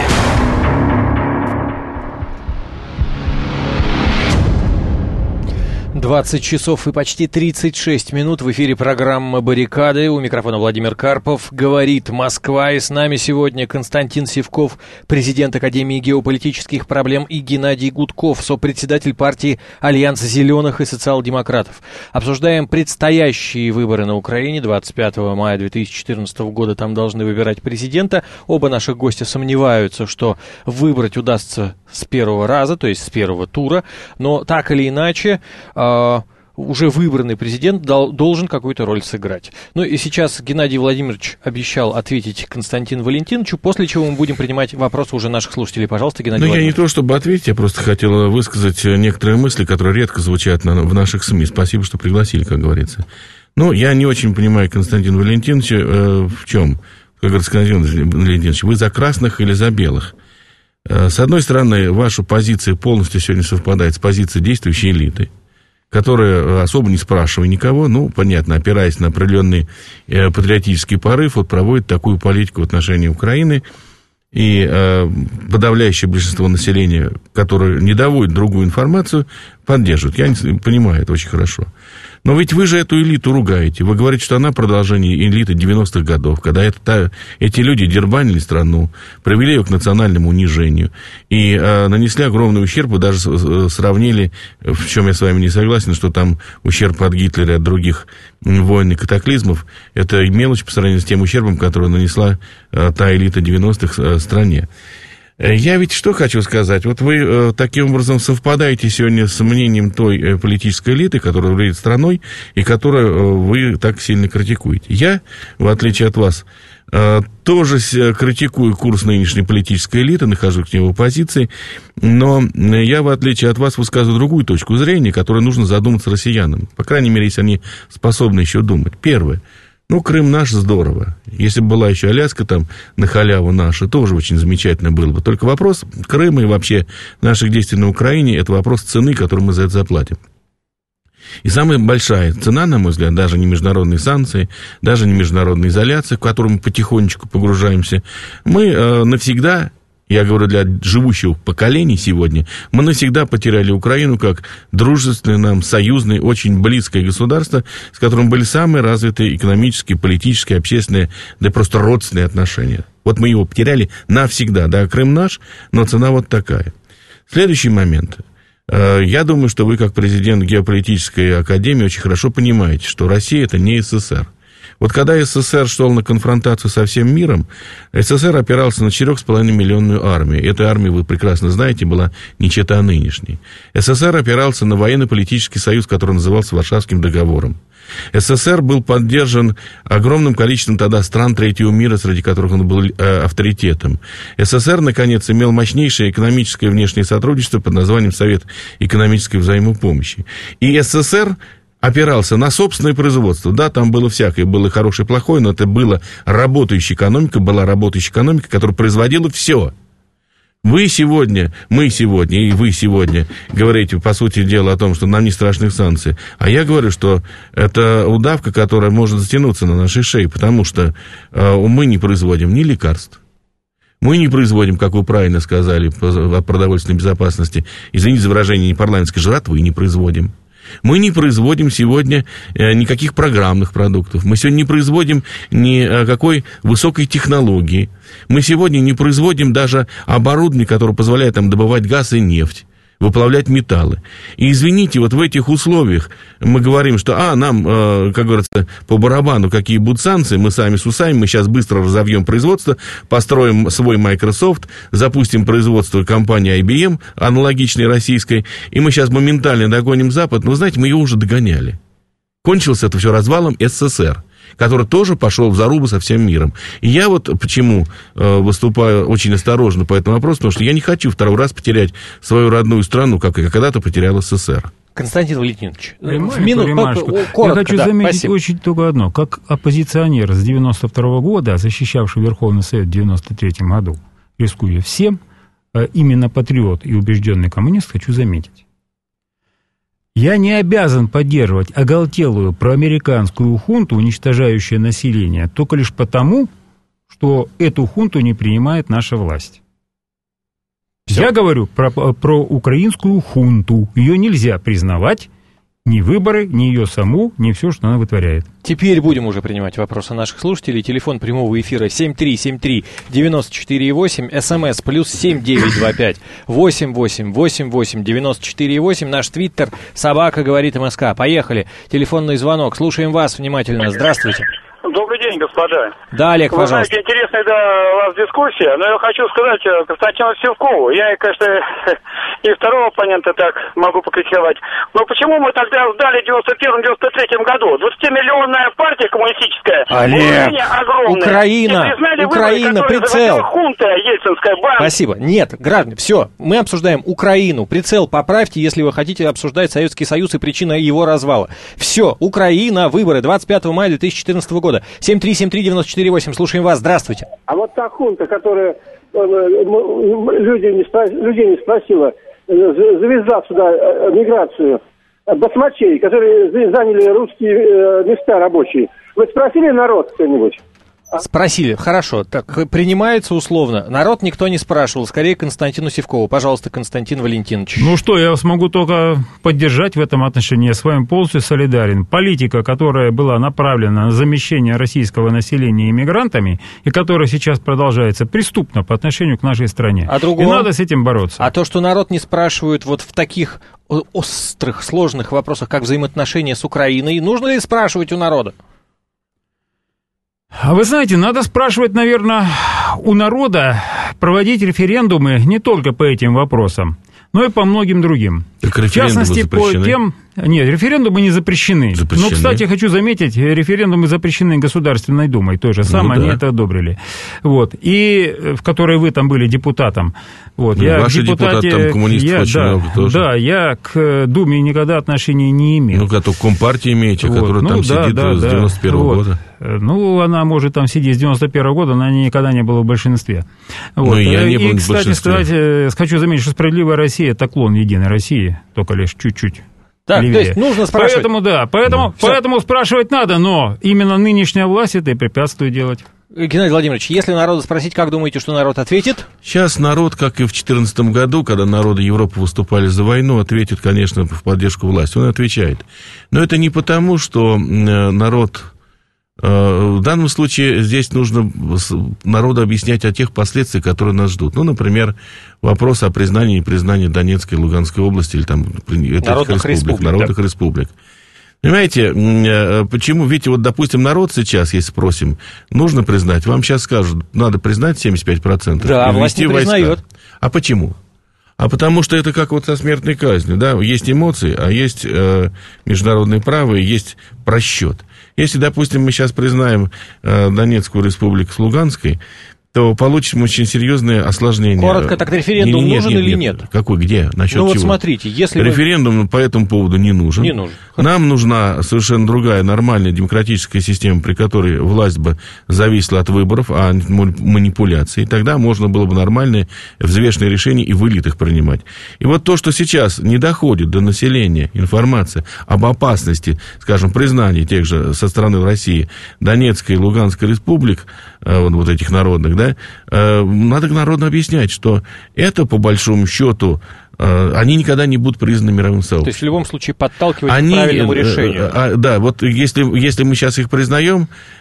двадцать часов и почти тридцать шесть минут. В эфире программа «Баррикады». У микрофона Владимир Карпов. Говорит Москва. И с нами сегодня Константин Сивков, президент Академии геополитических проблем, и Геннадий Гудков, сопредседатель партии «Альянс зеленых и социал-демократов». Обсуждаем предстоящие выборы на Украине. двадцать пятого мая две тысячи четырнадцатого года там должны выбирать президента. Оба наших гостя сомневаются, что выбрать удастся с первого раза, то есть с первого тура. Но так или иначе... Uh, уже выбранный президент дал, должен какую-то роль сыграть. Ну и сейчас Геннадий Владимирович обещал ответить Константину Валентиновичу, после чего мы будем принимать вопросы уже наших слушателей. Пожалуйста, Геннадий Ну, Владимирович. я не то чтобы ответить, я просто хотел высказать некоторые мысли, которые редко звучат на, в наших СМИ. Спасибо, что пригласили, как говорится. Ну, я не очень понимаю Константина Валентиновича э, в чем. Как говорится, Константин Валентинович, вы за красных или за белых? Э, с одной стороны, ваша позиция полностью сегодня совпадает с позицией действующей элиты, которая, особо не спрашивая никого, ну, понятно, опираясь на определенный э, патриотический порыв, вот проводит такую политику в отношении Украины, и э, подавляющее большинство населения, которое не доводит другую информацию, поддерживает. Я не понимаю, это очень хорошо. Но ведь вы же эту элиту ругаете. Вы говорите, что она продолжение элиты девяностых годов, когда это, та, эти люди дербанили страну, привели ее к национальному унижению и э, нанесли огромный ущерб, и даже сравнили, в чем я с вами не согласен, что там ущерб от Гитлера и от других войн и катаклизмов, это мелочь по сравнению с тем ущербом, который нанесла э, та элита девяностых э, стране. Я ведь что хочу сказать, вот вы э, таким образом совпадаете сегодня с мнением той э, политической элиты, которая руководит страной, и которую э, вы так сильно критикуете. Я, в отличие от вас, э, тоже критикую курс нынешней политической элиты, нахожусь к нему в оппозиции, но я, в отличие от вас, высказываю другую точку зрения, которой нужно задуматься россиянам, по крайней мере, если они способны еще думать. Первое. Ну, Крым наш, здорово. Если бы была еще Аляска там на халяву наша, тоже очень замечательно было бы. Только вопрос Крыма и вообще наших действий на Украине, это вопрос цены, которую мы за это заплатим. И самая большая цена, на мой взгляд, даже не международные санкции, даже не международная изоляция, в которую мы потихонечку погружаемся, мы э, навсегда... Я говорю для живущих поколений сегодня, мы навсегда потеряли Украину как дружественное нам, союзное, очень близкое государство, с которым были самые развитые экономические, политические, общественные, да и просто родственные отношения. Вот мы его потеряли навсегда. Да, Крым наш, но цена вот такая. Следующий момент. Я думаю, что вы, как президент геополитической академии, очень хорошо понимаете, что Россия – это не СССР. Вот когда СССР шел на конфронтацию со всем миром, СССР опирался на четыре с половиной миллионную армию. Эта армия, вы прекрасно знаете, была не чета нынешней. СССР опирался на военно-политический союз, который назывался Варшавским договором. СССР был поддержан огромным количеством тогда стран третьего мира, среди которых он был э, авторитетом. СССР, наконец, имел мощнейшее экономическое и внешнее сотрудничество под названием Совет экономической взаимопомощи. И СССР опирался на собственное производство. Да, там было всякое, было хорошее и плохое, но это была работающая экономика, была работающая экономика, которая производила все. Вы сегодня, мы сегодня и вы сегодня говорите, по сути дела, о том, что нам не страшны санкции. А я говорю, что это удавка, которая может затянуться на нашей шее, потому что э, мы не производим ни лекарств, мы не производим, как вы правильно сказали, о продовольственной безопасности, извините за выражение, не парламентской жратвы не производим. Мы не производим сегодня никаких программных продуктов. Мы сегодня не производим никакой высокой технологии. Мы сегодня не производим даже оборудование, которое позволяет нам добывать газ и нефть. выплавлять металлы. И, извините, вот в этих условиях мы говорим, что, а, нам, э, как говорится, по барабану, какие будут санкции, мы сами с усами, мы сейчас быстро разовьем производство, построим свой Microsoft, запустим производство компании ай би эм, аналогичной российской, и мы сейчас моментально догоним Запад. Но, знаете, мы его уже догоняли. Кончилось это все развалом эс эс эс эр, который тоже пошел в зарубу со всем миром. И я вот почему э, выступаю очень осторожно по этому вопросу, потому что я не хочу второй раз потерять свою родную страну, как я когда-то потерял эс эс эс эр. Константин Валентинович, в минуту, коротко, я хочу да, заметить спасибо. очень только одно. Как оппозиционер с девяносто второго года, защищавший Верховный Совет в девяносто третьем году, рискуя всем, именно патриот и убежденный коммунист, хочу заметить. Я не обязан поддерживать оголтелую проамериканскую хунту, уничтожающую население, только лишь потому, что эту хунту не принимает наша власть. Все. Я говорю про, про украинскую хунту. Ее нельзя признавать, ни выборы, ни ее саму, ни все, что она вытворяет. Теперь будем уже принимать вопросы наших слушателей. Телефон прямого эфира семь три семь три девять четыре восемь, смс плюс семь девять два пять восемь восемь восемь восемь девяносто четыре восемь. Наш твиттер собака говорит МСК. Поехали. Телефонный звонок. Слушаем вас внимательно. Здравствуйте. Добрый день, господа. Да, Олег, Вы пожалуйста. знаете, интересная да, у вас дискуссия, но я хочу сказать Константину Сивкову. Я, конечно, и второго оппонента так могу покритиковать. Но почему мы тогда сдали в девяносто первом — девяносто третьем году? двадцатимиллионная партия коммунистическая. Олег, Украина, Украина, выборы, прицел. Хунта ельцинская, банк. Спасибо. Нет, граждане, все, мы обсуждаем Украину. Прицел поправьте, если вы хотите обсуждать Советский Союз и причина его развала. Все, Украина, выборы двадцать пятого мая две тысячи четырнадцатого года. семь три семь три девять четыре восемь. Слушаем вас. Здравствуйте. А вот та хунта, которая людей не, спро... людей не спросила, завезла сюда миграцию, басмачей, которые заняли русские места рабочие. Вы спросили народ кто-нибудь? Спросили. Хорошо. Так, принимается условно. Народ никто не спрашивал. Скорее Константину Сивкову. Пожалуйста, Константин Валентинович. Ну что, я смогу только поддержать в этом отношении. Я с вами полностью солидарен. Политика, которая была направлена на замещение российского населения иммигрантами, и которая сейчас продолжается, преступна по отношению к нашей стране. А другого... И надо с этим бороться. А то, что народ не спрашивает вот в таких острых, сложных вопросах, как взаимоотношения с Украиной, нужно ли спрашивать у народа? А вы знаете, надо спрашивать, наверное, у народа, проводить референдумы не только по этим вопросам, но и по многим другим. Так в частности, по тем... Нет, референдумы не запрещены. запрещены. Но, кстати, хочу заметить, референдумы запрещены Государственной Думой. То же самое, ну, да. Они это одобрили. Вот. И в которой вы там были депутатом. Вот. Ну, я ваши депутате, депутаты, там коммунистов я, очень да, много тоже. Да, я к Думе никогда отношения не имел. Ну, как Компартии имеете, вот. Которая ну, там да, сидит да, с девяносто первого вот. года. Ну, она может там сидеть с девяносто первого года, но она никогда не была в большинстве. Вот. Ну, я не был и, в кстати, большинстве. сказать, хочу заметить, что «Справедливая Россия» — это клон Единой России, только лишь чуть-чуть. Так, левее. то есть нужно спрашивать. Поэтому, да, поэтому, ну, поэтому спрашивать надо, но именно нынешняя власть это и препятствует делать. Геннадий Владимирович, если народу спросить, как думаете, что народ ответит? Сейчас народ, как и в две тысячи четырнадцатом году, когда народы Европы выступали за войну, ответит, конечно, в поддержку власти. Он отвечает. Но это не потому, что народ... В данном случае здесь нужно народу объяснять о тех последствиях, которые нас ждут. Ну, например, вопрос о признании и непризнании Донецкой и Луганской области или там народных республик, республик, народных да. республик. Понимаете, почему? Ведь вот, допустим, народ сейчас, если спросим, нужно признать, вам сейчас скажут, надо признать семьдесят пять процентов. Да, власть не признает. А почему? А потому что это как вот со смертной казнью, да, есть эмоции, а есть э, международное право и есть просчет. Если, допустим, мы сейчас признаем э, Донецкую республику с Луганской, то получим очень серьезные осложнения. Коротко, так референдум нет, нужен нет, или нет? нет? Какой, где? Насчет ну чего? вот смотрите, если референдум вы... по этому поводу не нужен. Не нужен. Нам нужна совершенно другая, нормальная демократическая система, при которой власть бы зависела от выборов, а не манипуляций. Тогда можно было бы нормальные взвешенные решения и в элитах принимать. И вот то, что сейчас не доходит до населения информация об опасности, скажем, признания тех же со стороны России Донецкой и Луганской республик, вот, вот этих народных, да, надо народу объяснять, что это, по большому счету, они никогда не будут признаны мировым сообществом. То есть в любом случае подталкивать они, к правильному решению. А, да, вот если, если мы сейчас их признаем,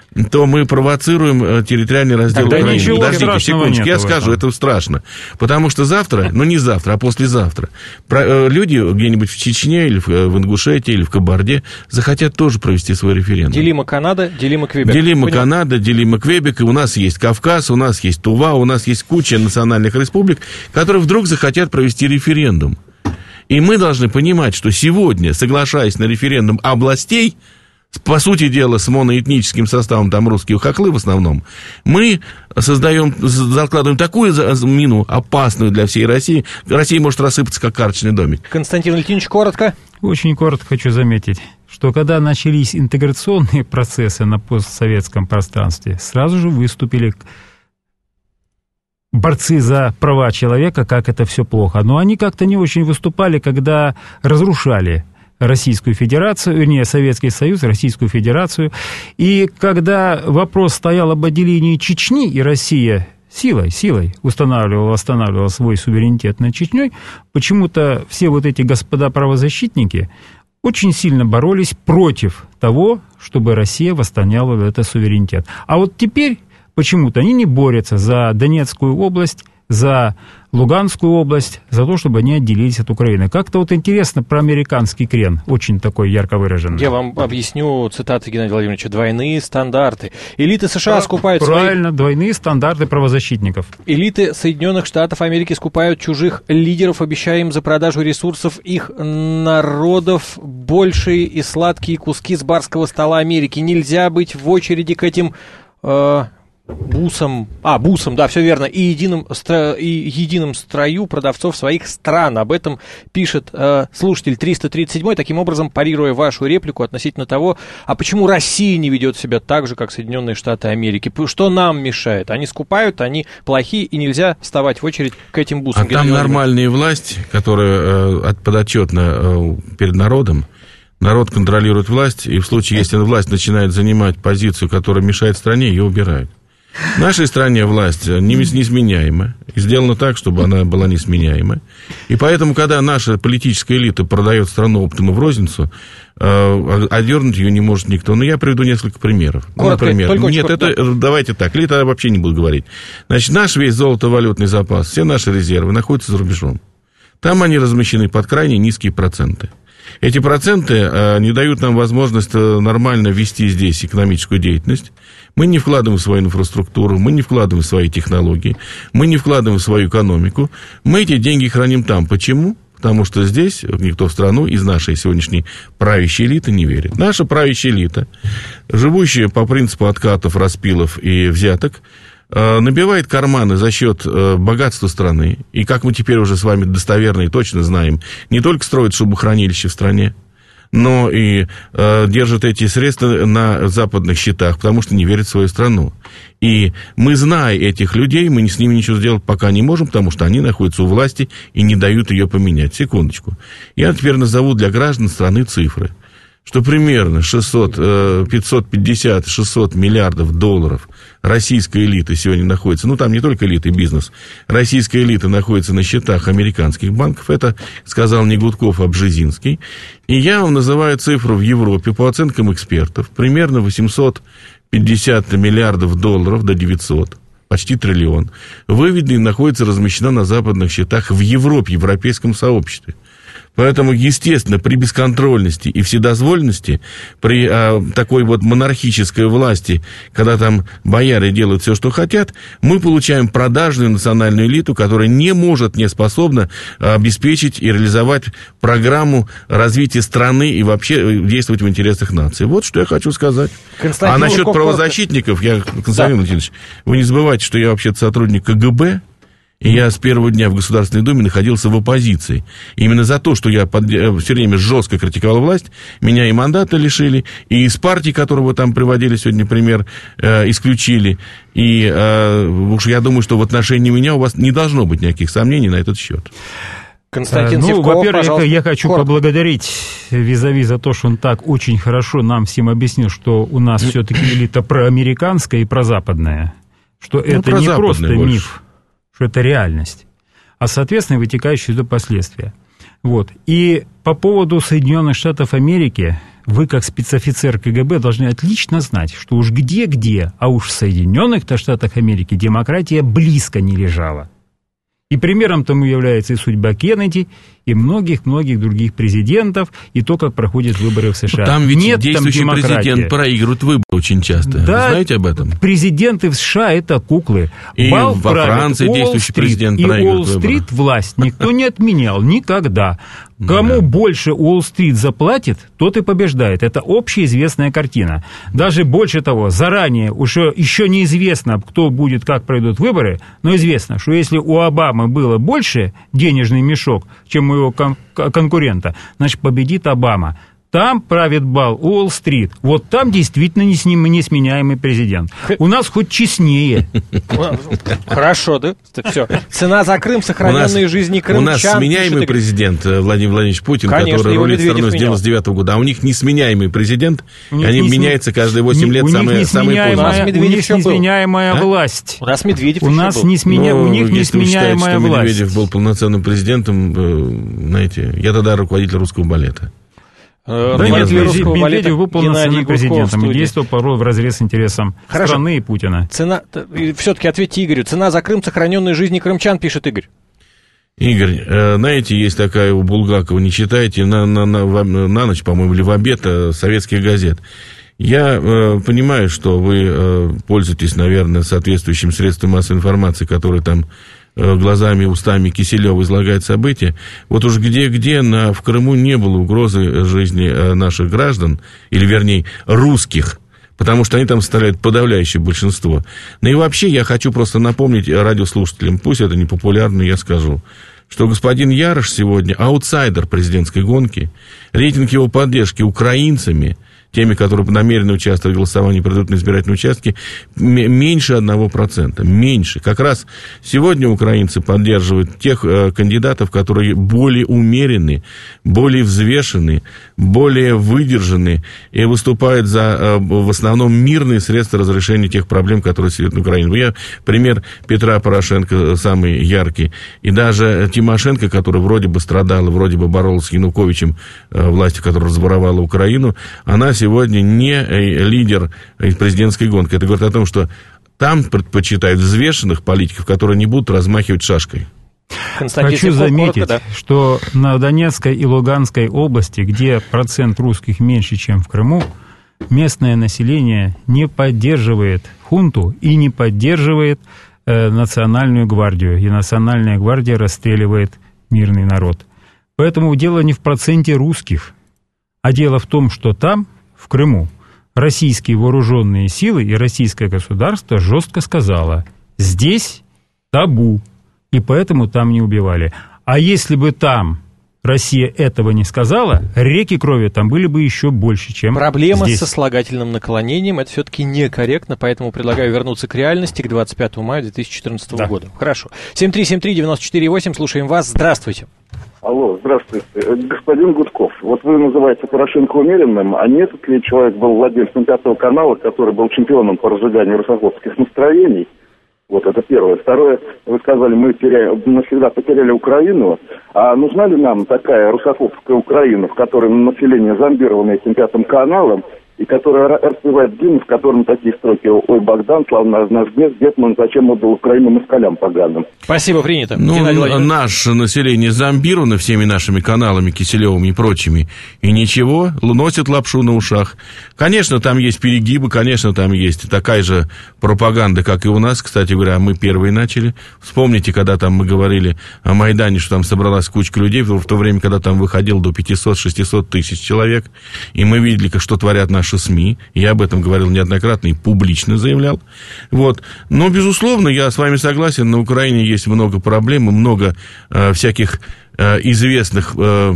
то мы провоцируем территориальный раздел Тогда Украины. ничего Подождите, секундочку, я скажу, это страшно. Потому что завтра, ну не завтра, а послезавтра, люди где-нибудь в Чечне, или в Ингушетии, или в Кабарде захотят тоже провести свой референдум. Делима Канада, делима Квебек. Делима Понял? Канада, делима Квебек, и у нас есть Кавказ, у нас есть Тува, у нас есть куча национальных республик, которые вдруг захотят провести референдум. И мы должны понимать, что сегодня, соглашаясь на референдум областей, по сути дела, с моноэтническим составом, там русские хохлы в основном, мы создаем, закладываем такую мину опасную для всей России, Россия может рассыпаться, как карточный домик. Константин Леонидович, коротко. Очень коротко хочу заметить, что когда начались интеграционные процессы на постсоветском пространстве, сразу же выступили борцы за права человека, как это все плохо. Но они как-то не очень выступали, когда разрушали Российскую Федерацию, вернее, Советский Союз, Российскую Федерацию. И когда вопрос стоял об отделении Чечни, и Россия силой, силой устанавливала, восстанавливала свой суверенитет над Чечней, почему-то все вот эти господа правозащитники очень сильно боролись против того, чтобы Россия восстановила этот суверенитет. А вот теперь почему-то они не борются за Донецкую область, за Луганскую область, за то, чтобы они отделились от Украины. Как-то вот интересно про американский крен, очень такой ярко выраженный. Я вам объясню цитаты Геннадия Владимировича. Двойные стандарты. Элиты США скупают свои... Правильно, двойные стандарты правозащитников. Элиты Соединенных Штатов Америки скупают чужих лидеров, обещая им за продажу ресурсов их народов большие и сладкие куски с барского стола Америки. Нельзя быть в очереди к этим... Э... Бусом, а, бусом, да, все верно, и единым, стро, и единым строю продавцов своих стран. Об этом пишет э, слушатель триста тридцать семь, таким образом, парируя вашу реплику относительно того, а почему Россия не ведет себя так же, как Соединенные Штаты Америки? Что нам мешает? Они скупают, они плохие, и нельзя вставать в очередь к этим бусам. А там нормальная власть, которая э, подотчетна э, перед народом. Народ контролирует власть, и в случае, если власть начинает занимать позицию, которая мешает стране, ее убирают. В нашей стране власть несменяема, и сделана так, чтобы она была несменяема. И поэтому, когда наша политическая элита продает страну оптом и в розницу, одернуть ее не может никто. Но я приведу несколько примеров. Коротко, Например, нет, коротко, это, да. давайте так, или тогда вообще не буду говорить. Значит, наш весь золотовалютный запас, все наши резервы находятся за рубежом. Там они размещены под крайне низкие проценты. Эти проценты э, не дают нам возможность нормально вести здесь экономическую деятельность. Мы не вкладываем в свою инфраструктуру, мы не вкладываем в свои технологии, мы не вкладываем в свою экономику. Мы эти деньги храним там. Почему? Потому что здесь никто в страну из нашей сегодняшней правящей элиты не верит. Наша правящая элита, живущая по принципу откатов, распилов и взяток, набивает карманы за счет богатства страны, и, как мы теперь уже с вами достоверно и точно знаем, не только строит шубохранилище в стране, но и э, держит эти средства на западных счетах, потому что не верит в свою страну. И мы, зная этих людей, мы с ними ничего сделать пока не можем, потому что они находятся у власти и не дают ее поменять. Секундочку. Я теперь назову для граждан страны цифры. Что примерно шестьсот, пятьсот пятьдесят шестьсот миллиардов долларов российской элиты сегодня находится, ну, там не только элита и бизнес, российская элита находится на счетах американских банков, это сказал не Гудков, а Бжезинский, и я вам называю цифру в Европе, по оценкам экспертов, примерно восемьсот пятьдесят миллиардов долларов до девятисот, почти триллион, выведена и находится размещена на западных счетах в Европе, европейском сообществе. Поэтому, естественно, при бесконтрольности и вседозволенности, при а, такой вот монархической власти, когда там бояре делают все, что хотят, мы получаем продажную национальную элиту, которая не может, не способна обеспечить и реализовать программу развития страны и вообще действовать в интересах нации. Вот что я хочу сказать. Константин а насчет Луков, правозащитников, я, Константин да. Владимирович, вы не забывайте, что я вообще-то сотрудник КГБ, и я с первого дня в Государственной Думе находился в оппозиции. И именно за то, что я под, все время жестко критиковал власть, меня и мандата лишили, и из партии, которую вы там приводили сегодня пример, э, исключили. И э, уж я думаю, что в отношении меня у вас не должно быть никаких сомнений на этот счет. Константин ну, Сивков, во-первых, пожалуйста. я хочу Коротко. поблагодарить Визави за то, что он так очень хорошо нам всем объяснил, что у нас все-таки элита проамериканская и прозападная. Что ну, это не просто больше. Миф, что это реальность, а, соответственно, вытекающие из этого последствия. Вот. И по поводу Соединенных Штатов Америки, вы, как спецофицер КГБ, должны отлично знать, что уж где-где, а уж в Соединенных Штатах Америки демократия близко не лежала. И примером тому является и судьба Кеннеди, и многих-многих других президентов, и то, как проходят выборы в США. Там ведь Нет действующий там президент проигрывает выборы очень часто. Да, вы знаете об этом? Президенты в США — это куклы. И Бал во Франции действующий президент и проигрывает выборы. Уолл-стрит власть никто не отменял никогда. Кому да. больше Уолл-стрит заплатит, тот и побеждает. Это общеизвестная картина. Даже больше того, заранее уже еще неизвестно, кто будет, как пройдут выборы, но известно, что если у Обамы было больше денежный мешок, чем у его кон- конкурента, значит, победит Обама. Там правит бал Уолл-стрит. Вот там действительно несменяемый президент. У нас хоть честнее. Хорошо, да? Все. Цена за Крым, сохраненные жизни крымчан. У нас сменяемый президент Владимир Владимирович Путин, который рулит страной с девяносто девятого года. А у них несменяемый президент, и они меняются каждые восемь лет самые поздние. У нас несменяемая власть. У нас Медведев У нас несменя... у них несменяемая власть. Если Медведев был полноценным президентом, знаете, я тогда руководитель русского балета. Да, Медведев, Медведев был полноценным президентом и действовал порой в разрез интересам Хорошо. страны и Путина. Цена, все-таки ответьте Игорю. Цена за Крым, сохраненные жизни крымчан, пишет Игорь. Игорь, знаете, есть такая у Булгакова, не читайте, на, на, на, на ночь, по-моему, или в обед советских газет. Я э, понимаю, что вы э, пользуетесь, наверное, соответствующим средством массовой информации, которые там глазами, устами Киселева излагает события. Вот уж где-где на, в Крыму не было угрозы жизни наших граждан, или, вернее, русских, потому что они там составляют подавляющее большинство. Ну и вообще я хочу просто напомнить радиослушателям, пусть это не популярно, я скажу, что господин Ярош сегодня аутсайдер президентской гонки, рейтинг его поддержки украинцами, теми, которые намерены участвовать в голосовании, придут на избирательные участки, меньше одного процента, меньше. Как раз сегодня украинцы поддерживают тех э, кандидатов, которые более умеренны, более взвешены, более выдержаны и выступают за э, в основном мирные средства разрешения тех проблем, которые сидят на Украине. Я пример Петра Порошенко самый яркий. И даже Тимошенко, которая вроде бы страдала, вроде бы боролась с Януковичем, э, властью, которая разворовала Украину, она сегодня не лидер президентской гонки. Это говорит о том, что там предпочитают взвешенных политиков, которые не будут размахивать шашкой. Хочу заметить, коротко, да. что на Донецкой и Луганской области, где процент русских меньше, чем в Крыму, местное население не поддерживает хунту и не поддерживает э, Национальную гвардию. И Национальная гвардия расстреливает мирный народ. Поэтому дело не в проценте русских, а дело в том, что там, в Крыму, российские вооруженные силы и российское государство жестко сказало: здесь табу, и поэтому там не убивали. А если бы там Россия этого не сказала, реки крови там были бы еще больше, чем Проблема здесь. Со сослагательным наклонением, это все-таки некорректно, поэтому предлагаю вернуться к реальности, к двадцать пятому мая две тысячи четырнадцатого да. года. Хорошо. семь три семь три девять четыре восемь, слушаем вас. Здравствуйте. Алло, здравствуйте. Господин Гудков, вот вы называете Порошенко умеренным, а не этот ли человек был владельцем Пятого канала, который был чемпионом по разжиганию русофобских настроений? Вот это первое. Второе, вы сказали, мы теряем, навсегда потеряли Украину, а нужна ли нам такая русофобская Украина, в которой население зомбировано этим Пятым каналом, и которая распевает гимн, в котором такие строки: «Ой, Богдан, славный наш гнезд, Гетман, зачем отдал Украину москалям поганым?» Спасибо, принято. Ну, наше население зомбировано всеми нашими каналами, Киселевым и прочими, и ничего, носит лапшу на ушах. Конечно, там есть перегибы, конечно, там есть такая же пропаганда, как и у нас. Кстати говоря, мы первые начали. Вспомните, когда там мы говорили о Майдане, что там собралась кучка людей, в то время, когда там выходило до пятьсот-шестьсот тысяч человек, и мы видели, что творят наши СМИ, я об этом говорил неоднократно и публично заявлял. Вот. Но, безусловно, я с вами согласен, на Украине есть много проблем, много э, всяких э, известных э,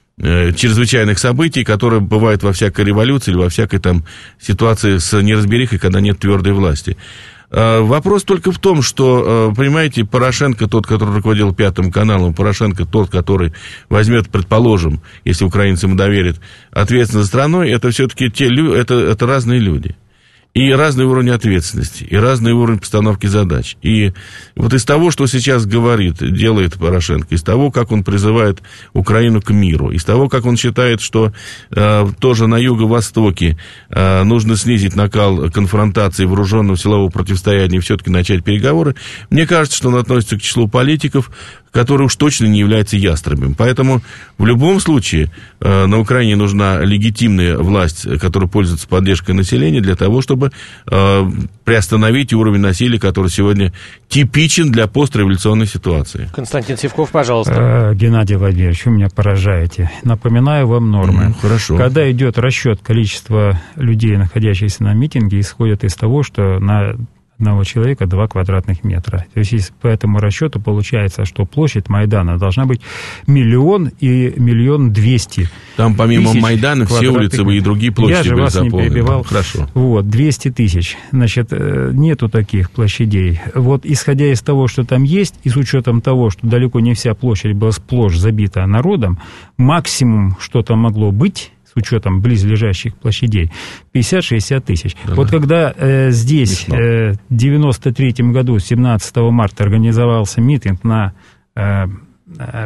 э, чрезвычайных событий, которые бывают во всякой революции или во всякой там ситуации с неразберихой, когда нет твердой власти. Э, вопрос только в том, что, э, понимаете, Порошенко, тот, который руководил Пятым каналом, Порошенко, тот, который возьмет, предположим, если украинцы ему доверят, ответственность за страной, это все-таки те люди, это, это разные люди. И разный уровень ответственности, и разный уровень постановки задач. И вот из того, что сейчас говорит, делает Порошенко, из того, как он призывает Украину к миру, из того, как он считает, что э, тоже на юго-востоке э, нужно снизить накал конфронтации, вооруженного силового противостояния и все-таки начать переговоры, мне кажется, что он относится к числу политиков, который уж точно не является ястребом. Поэтому в любом случае э, на Украине нужна легитимная власть, которая пользуется поддержкой населения, для того, чтобы э, приостановить уровень насилия, который сегодня типичен для постреволюционной ситуации. Константин Сивков, пожалуйста. Э, Геннадий Владимирович, вы меня поражаете. Напоминаю вам нормы. Mm, хорошо. Когда идет расчет количества людей, находящихся на митинге, исходит из того, что на одного человека два квадратных метра. То есть по этому расчету получается, что площадь Майдана должна быть миллион и миллион двести. Там помимо Майдана все улицы и другие площади Я же были вас заполнены. Не перебивал. Хорошо. Вот, двести тысяч. Значит, нету таких площадей. Вот исходя из того, что там есть, и с учетом того, что далеко не вся площадь была сплошь забита народом, максимум, что там могло быть, с учетом близлежащих площадей, пятьдесят-шестьдесят тысяч. Да, вот когда э, здесь э, в девяносто третьем году, семнадцатого марта, организовался митинг на, э, э,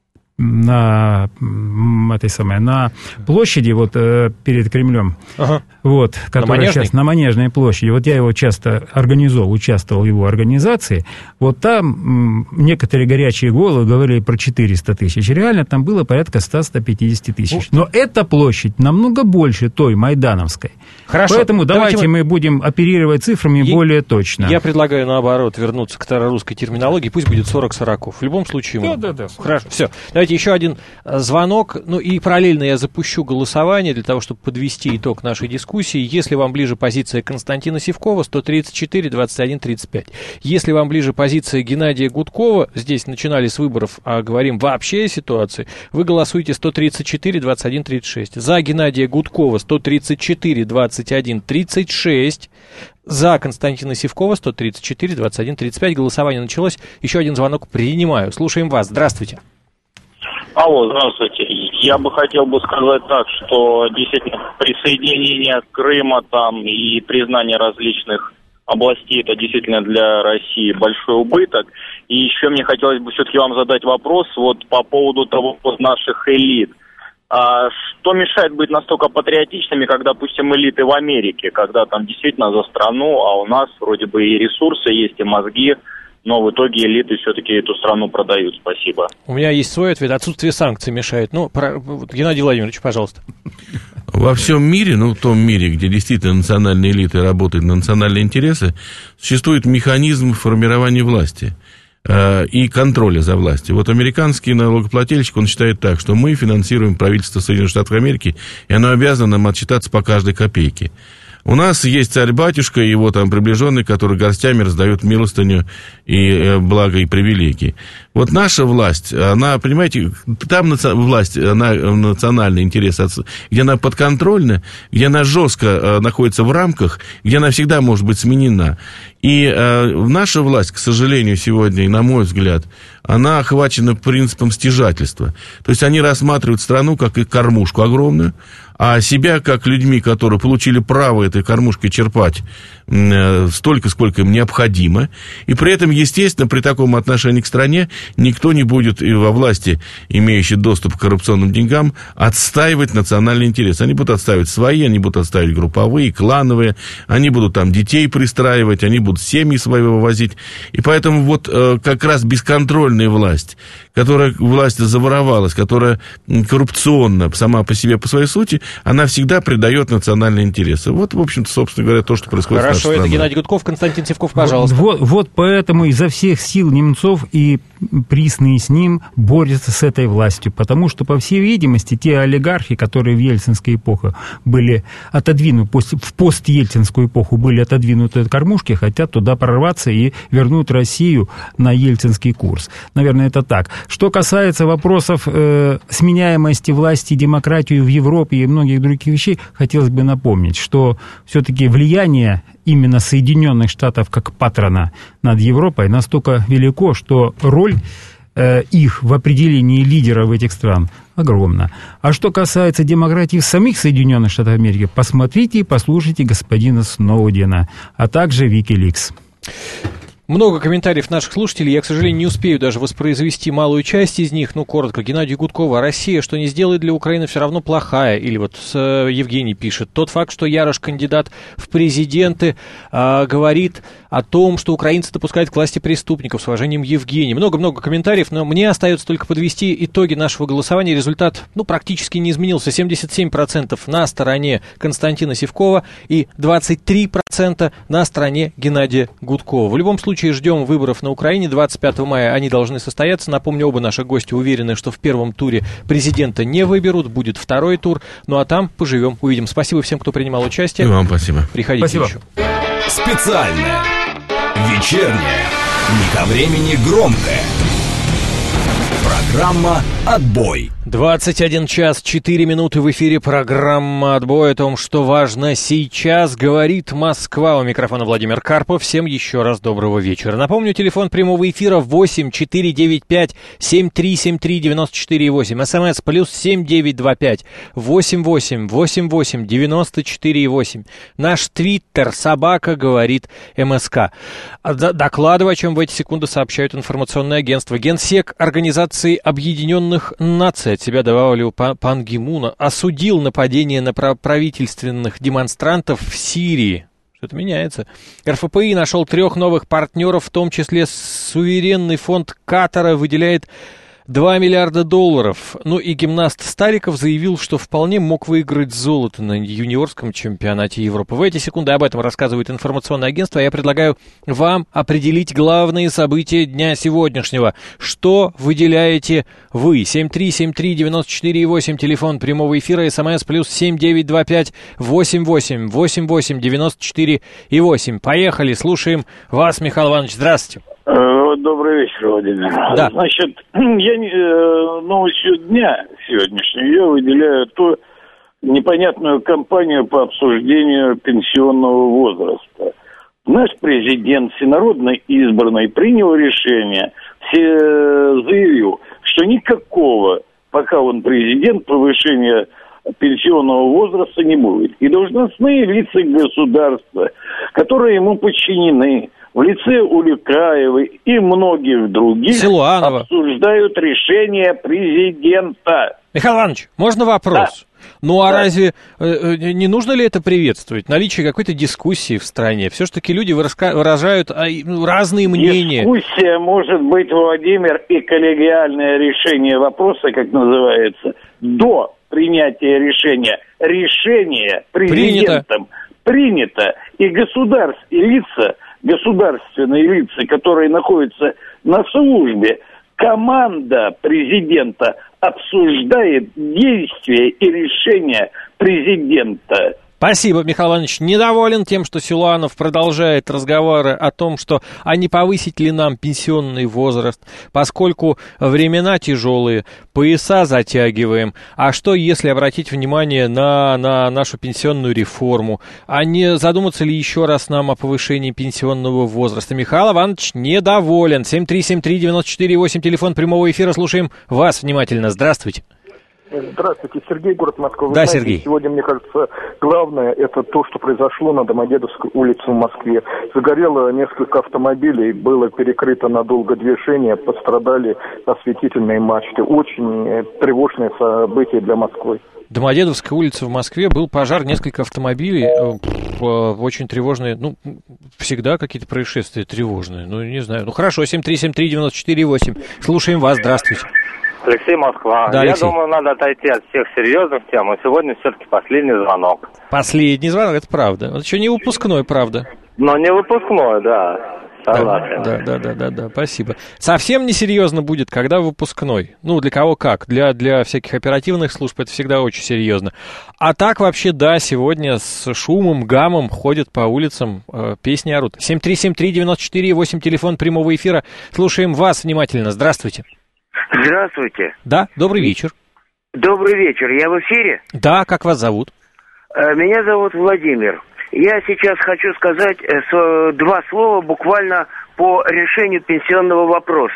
на, этой самой, на площади вот, э, перед Кремлем, ага. вот, которая сейчас на Манежной площади, вот я его часто организовал, участвовал в его организации, вот там м, некоторые горячие головы говорили про четыреста тысяч, реально там было порядка сто - сто пятьдесят тысяч. Но эта площадь намного больше той майдановской. Хорошо. Поэтому давайте, давайте мы будем оперировать цифрами я, более точно. Я предлагаю, наоборот, вернуться к старорусской терминологии, пусть будет сорок сороков. В любом случае... Мы... Да, да, да. Хорошо, все. Давайте еще один звонок, ну и параллельно я запущу голосование для того, чтобы подвести итог нашей дискуссии. Если вам ближе позиция Константина Сивкова, сто тридцать четыре двадцать один тридцать пять. Если вам ближе позиция Геннадия Гудкова, здесь начинали с выборов, а говорим вообще о ситуации, вы голосуете сто тридцать четыре двадцать один тридцать шесть. За Геннадия Гудкова сто тридцать четыре двадцать один тридцать шесть. За Константина Сивкова сто тридцать четыре двадцать один тридцать пять. Голосование началось. Еще один звонок принимаю. Слушаем вас. Здравствуйте. Алло, здравствуйте. Я бы хотел бы сказать так, что действительно присоединение Крыма там и признание различных областей, это действительно для России большой убыток. И еще мне хотелось бы все-таки вам задать вопрос вот по поводу того, вот наших элит. А что мешает быть настолько патриотичными, как, допустим, элиты в Америке, когда там действительно за страну, а у нас вроде бы и ресурсы есть, и мозги, но в итоге элиты все-таки эту страну продают. Спасибо. У меня есть свой ответ. Отсутствие санкций мешает. Ну, про... Геннадий Владимирович, пожалуйста. Во всем мире, ну, в том мире, где действительно национальные элиты работают на национальные интересы, существует механизм формирования власти и контроля за властью. Вот американский налогоплательщик, он считает так, что мы финансируем правительство Соединенных Штатов Америки, и оно обязано нам отчитаться по каждой копейке. У нас есть царь-батюшка и его там приближенные, которые горстями раздают милостыню и э, благо и привилегии. Вот наша власть, она, понимаете, там наци... власть, она национальный интерес, где она подконтрольна, где она жестко э, находится в рамках, где она всегда может быть сменена. И э, наша власть, к сожалению, сегодня, и на мой взгляд, она охвачена принципом стяжательства. То есть они рассматривают страну как и кормушку огромную, а себя как людьми, которые получили право этой кормушкой черпать э, столько, сколько им необходимо. И при этом, естественно, при таком отношении к стране никто не будет и во власти, имеющий доступ к коррупционным деньгам, отстаивать национальный интерес. Они будут отстаивать свои, они будут отстаивать групповые, клановые, они будут там детей пристраивать, они будут семьи свои вывозить. И поэтому вот э, как раз бесконтрольная власть, которая власть заворовалась, которая коррупционна сама по себе, по своей сути, она всегда придает национальные интересы. Вот, в общем-то, собственно говоря, то, что происходит Хорошо, в нашей стране. это Геннадий Гудков, Константин Сивков, пожалуйста. Вот, вот поэтому изо всех сил Немцов и присные с ним борются с этой властью, потому что, по всей видимости, те олигархи, которые в ельцинскую эпоху были отодвинуты, в постельцинскую эпоху были отодвинуты от кормушки, хотят туда прорваться и вернуть Россию на ельцинский курс. Наверное, это так. Что касается вопросов э, сменяемости власти и демократии в Европе и многих других вещей, хотелось бы напомнить, что все-таки влияние именно Соединенных Штатов как патрона над Европой настолько велико, что роль э, их в определении лидеров этих стран огромна. А что касается демократии в самих Соединенных Штатах Америки, посмотрите и послушайте господина Сноудена, а также Wikileaks. Много комментариев наших слушателей. Я, к сожалению, не успею даже воспроизвести малую часть из них. Ну, коротко. Геннадий Гудкова. Россия, что не сделает для Украины, все равно плохая. Или вот э, Евгений пишет. Тот факт, что Ярош, кандидат в президенты, э, говорит о том, что украинцы допускают к власти преступников. С уважением, Евгений. Много-много комментариев, но мне остается только подвести итоги нашего голосования. Результат, ну, практически не изменился. семьдесят семь процентов на стороне Константина Сивкова и двадцать три процента на стороне Геннадия Гудкова. В любом случае, ждем выборов на Украине. двадцать пятого мая они должны состояться. Напомню, оба наших гостя уверены, что в первом туре президента не выберут. Будет второй тур. Ну а там поживем, увидим. Спасибо всем, кто принимал участие. И вам спасибо. Приходите спасибо. еще. Специальное. Вечернее. Не ко времени громкое. Программа «Отбой». двадцать один час четыре минуты в эфире программа «Отбой». О том, что важно сейчас, говорит Москва. У микрофона Владимир Карпов. Всем еще раз доброго вечера. Напомню, телефон прямого эфира восемь четыре девять пять семь три семь три девять четыре восемь. СМС плюс семь девять два пять восемь восемь восемь восемь девяносто четыре восемь. Наш твиттер собака говорит МСК. Докладываю, о чем в эти секунды сообщают информационные агентства. Генсек Организации Объединенных Наций, от себя добавили Пан Ги Муна, осудил нападение на правительственных демонстрантов в Сирии. Что-то меняется. РФПИ нашел трех новых партнеров, в том числе суверенный фонд Катара выделяет два миллиарда долларов. Ну и гимнаст Стариков заявил, что вполне мог выиграть золото на юниорском чемпионате Европы. В эти секунды об этом рассказывает информационное агентство. Я предлагаю вам определить главные события дня сегодняшнего. Что выделяете вы? семь три семь три девять четыре восемь, телефон прямого эфира, СМС плюс семь девять два пять восемь восемь восемь восемь девяносто четыре восемь. Поехали, слушаем вас, Михаил Иванович. Здравствуйте. Добрый вечер, Владимир. Да. Значит, я э, новостью дня сегодняшнего я выделяю ту непонятную кампанию по обсуждению пенсионного возраста. Наш президент, всенародно избранный, принял решение, все, заявил, что никакого, пока он президент, повышения пенсионного возраста не будет. И должностные лица государства, которые ему подчинены, в лице Улюкаевой и многих других, Силуанова, обсуждают решение президента. Михаил Иванович, можно вопрос? Да. Ну а да. разве э, не нужно ли это приветствовать? Наличие какой-то дискуссии в стране. Все-таки люди выраска- выражают а, разные мнения. Дискуссия может быть, Владимир, и коллегиальное решение вопроса, как называется, до принятия решения. Решение президентом принято. принято. И государств, и лица, государственные лица, которые находятся на службе, команда президента обсуждает действия и решения президента. Спасибо, Михаил Иванович. Недоволен тем, что Силуанов продолжает разговоры о том, что а не повысить ли нам пенсионный возраст, поскольку времена тяжелые, пояса затягиваем. А что, если обратить внимание на, на нашу пенсионную реформу? А не задуматься ли еще раз нам о повышении пенсионного возраста? Михаил Иванович недоволен. семь три семь три девять четыре восемь, телефон прямого эфира. Слушаем вас внимательно. Здравствуйте. Здравствуйте, Сергей, город Москва. Вы да, знаете, Сергей. Сегодня, мне кажется, главное это то, что произошло на Домодедовской улице в Москве. Загорело несколько автомобилей, было перекрыто надолго движение, пострадали осветительные мачты. Очень тревожное событие для Москвы. Домодедовская улица в Москве, был пожар, несколько автомобилей, очень тревожные, ну, всегда какие-то происшествия тревожные, ну, не знаю. Ну, хорошо, семь три семь три девять четыре восемь, слушаем вас, здравствуйте. Алексей, Москва. Да, Я Алексей. думаю, надо отойти от всех серьезных тем, и сегодня все-таки последний звонок. Последний звонок, это правда. Вот еще не выпускной, правда. Но не выпускной, да. Согласен. Да, да, да, да, да, спасибо. Совсем несерьезно будет, когда выпускной. Ну, для кого как. Для, для всяких оперативных служб это всегда очень серьезно. А так вообще, да, сегодня с шумом, гамом ходят по улицам, э, песни орут. семь три семь три девять четыре восемь, телефон прямого эфира. Слушаем вас внимательно. Здравствуйте. Здравствуйте. Да, добрый вечер. Добрый вечер. Я в эфире? Да, как вас зовут? Меня зовут Владимир. Я сейчас хочу сказать два слова буквально по решению пенсионного вопроса.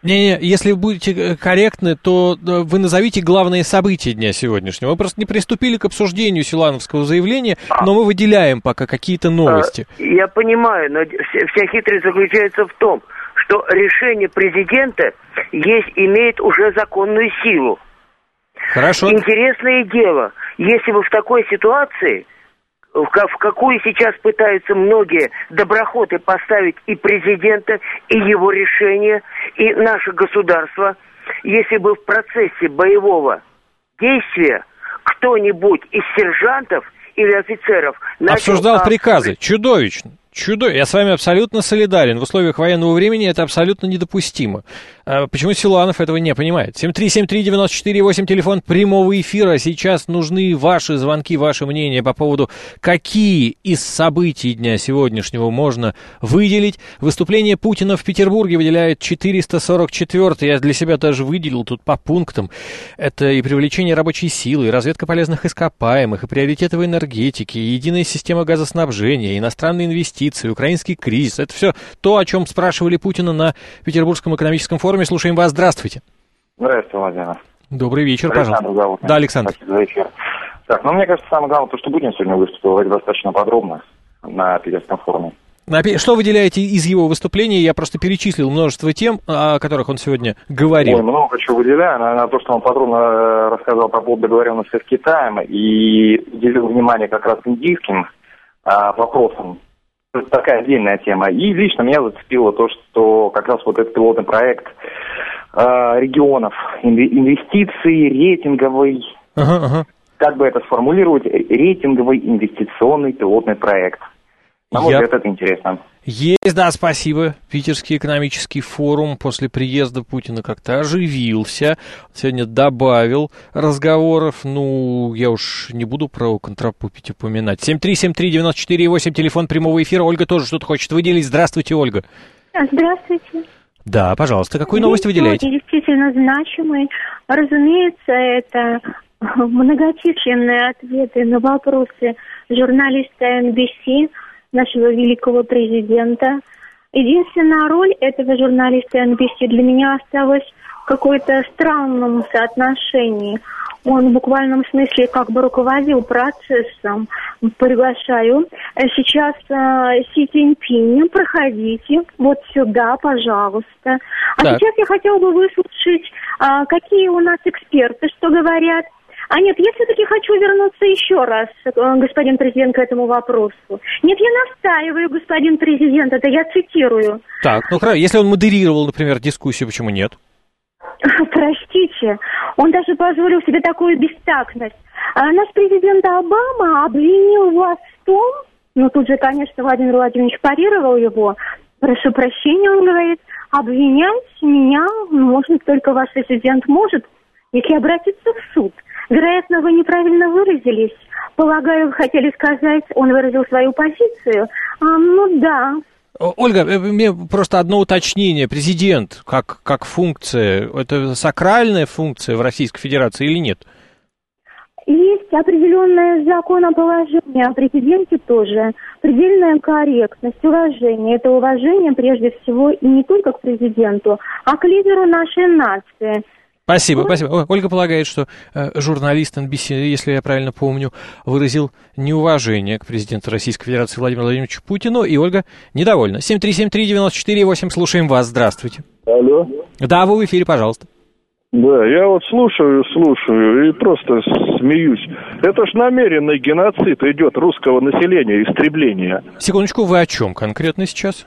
Не-не, если вы будете корректны, то вы назовите главные события дня сегодняшнего. Мы просто не приступили к обсуждению силановского заявления, но мы выделяем пока какие-то новости. Я понимаю, но вся хитрость заключается в том, что решение президента есть, имеет уже законную силу. Хорошо. Интересное дело, если вы в такой ситуации, в какую сейчас пытаются многие доброхоты поставить и президента, и его решение, и наше государство, если бы в процессе боевого действия кто-нибудь из сержантов или офицеров начал... Обсуждал приказы. Чудовищно. Чудо, я с вами абсолютно солидарен. В условиях военного времени это абсолютно недопустимо. А почему Силуанов этого не понимает? семь три семь три девять четыре восемь, телефон прямого эфира. Сейчас нужны ваши звонки, ваше мнение по поводу, какие из событий дня сегодняшнего можно выделить. Выступление Путина в Петербурге выделяет четыреста сорок четвёртый. Я для себя даже выделил тут по пунктам. Это и привлечение рабочей силы, и разведка полезных ископаемых, и приоритеты в энергетике, и единая система газоснабжения, и иностранные инвестиции, украинский кризис. Это все то, о чем спрашивали Путина на Петербургском экономическом форуме. Слушаем вас. Здравствуйте. Здравствуйте, Владимир. Добрый вечер, Александр пожалуйста. зовут. Да, Александр. Спасибо за эфир. Так, ну, мне кажется, самое главное, то, что Путин сегодня выступил достаточно подробно на Питерском форуме. Что выделяете из его выступления? Я просто перечислил множество тем, о которых он сегодня говорил. Ой, много чего выделяю. Наверное, то, что он подробно рассказал по поводу договоренности с Китаем и уделил внимание как раз индийским а, вопросам. Это такая отдельная тема. И лично меня зацепило то, что как раз вот этот пилотный проект э, регионов, инвестиций, рейтинговый, ага, ага. как бы это сформулировать, рейтинговый инвестиционный пилотный проект. На мой Я... взгляд, это интересно. Есть, да, спасибо. Питерский экономический форум после приезда Путина как-то оживился. Сегодня добавил разговоров. Ну, я уж не буду про контрапупить упоминать. семь три семь три девять четыре восемь, телефон прямого эфира. Ольга тоже что-то хочет выделить. Здравствуйте, Ольга. Здравствуйте. Да, пожалуйста. Какую новость выделяете? Действительно значимый. Разумеется, это многочисленные ответы на вопросы журналиста эн би си, нашего великого президента. Единственная роль этого журналиста эн би си для меня осталась в какой-то странном соотношении. Он в буквальном смысле как бы руководил процессом. Приглашаю. Сейчас э, Си Цзиньпинь, проходите вот сюда, пожалуйста. А так. Сейчас я хотела бы выслушать, э, какие у нас эксперты, что говорят. А нет, я все-таки хочу вернуться еще раз, господин президент, к этому вопросу. Нет, я настаиваю, господин президент, это я цитирую. Так, ну хорошо, если он модерировал, например, дискуссию, почему нет? Простите, он даже позволил себе такую бестактность. А наш президент Обама обвинил вас в том, ну тут же, конечно, Владимир Владимирович парировал его, прошу прощения, он говорит, обвинять меня может только ваш президент может, если обратиться в суд. Вероятно, вы неправильно выразились. Полагаю, вы хотели сказать, он выразил свою позицию. А, ну да. Ольга, мне просто одно уточнение. Президент как, как функция, это сакральная функция в Российской Федерации или нет? Есть определенное законоположение, о президенте тоже. Предельная корректность, уважение. Это уважение прежде всего и не только к президенту, а к лидеру нашей нации. Спасибо, спасибо. Ольга полагает, что э, журналист эн би си, если я правильно помню, выразил неуважение к президенту Российской Федерации Владимиру Владимировичу Путину, и Ольга недовольна. семь три семь три девять четыре восемь, слушаем вас, здравствуйте. Алло. Да, вы в эфире, пожалуйста. Да, я вот слушаю, слушаю и просто смеюсь. Это ж намеренный геноцид идет русского населения, истребление. Секундочку, вы о чем конкретно сейчас?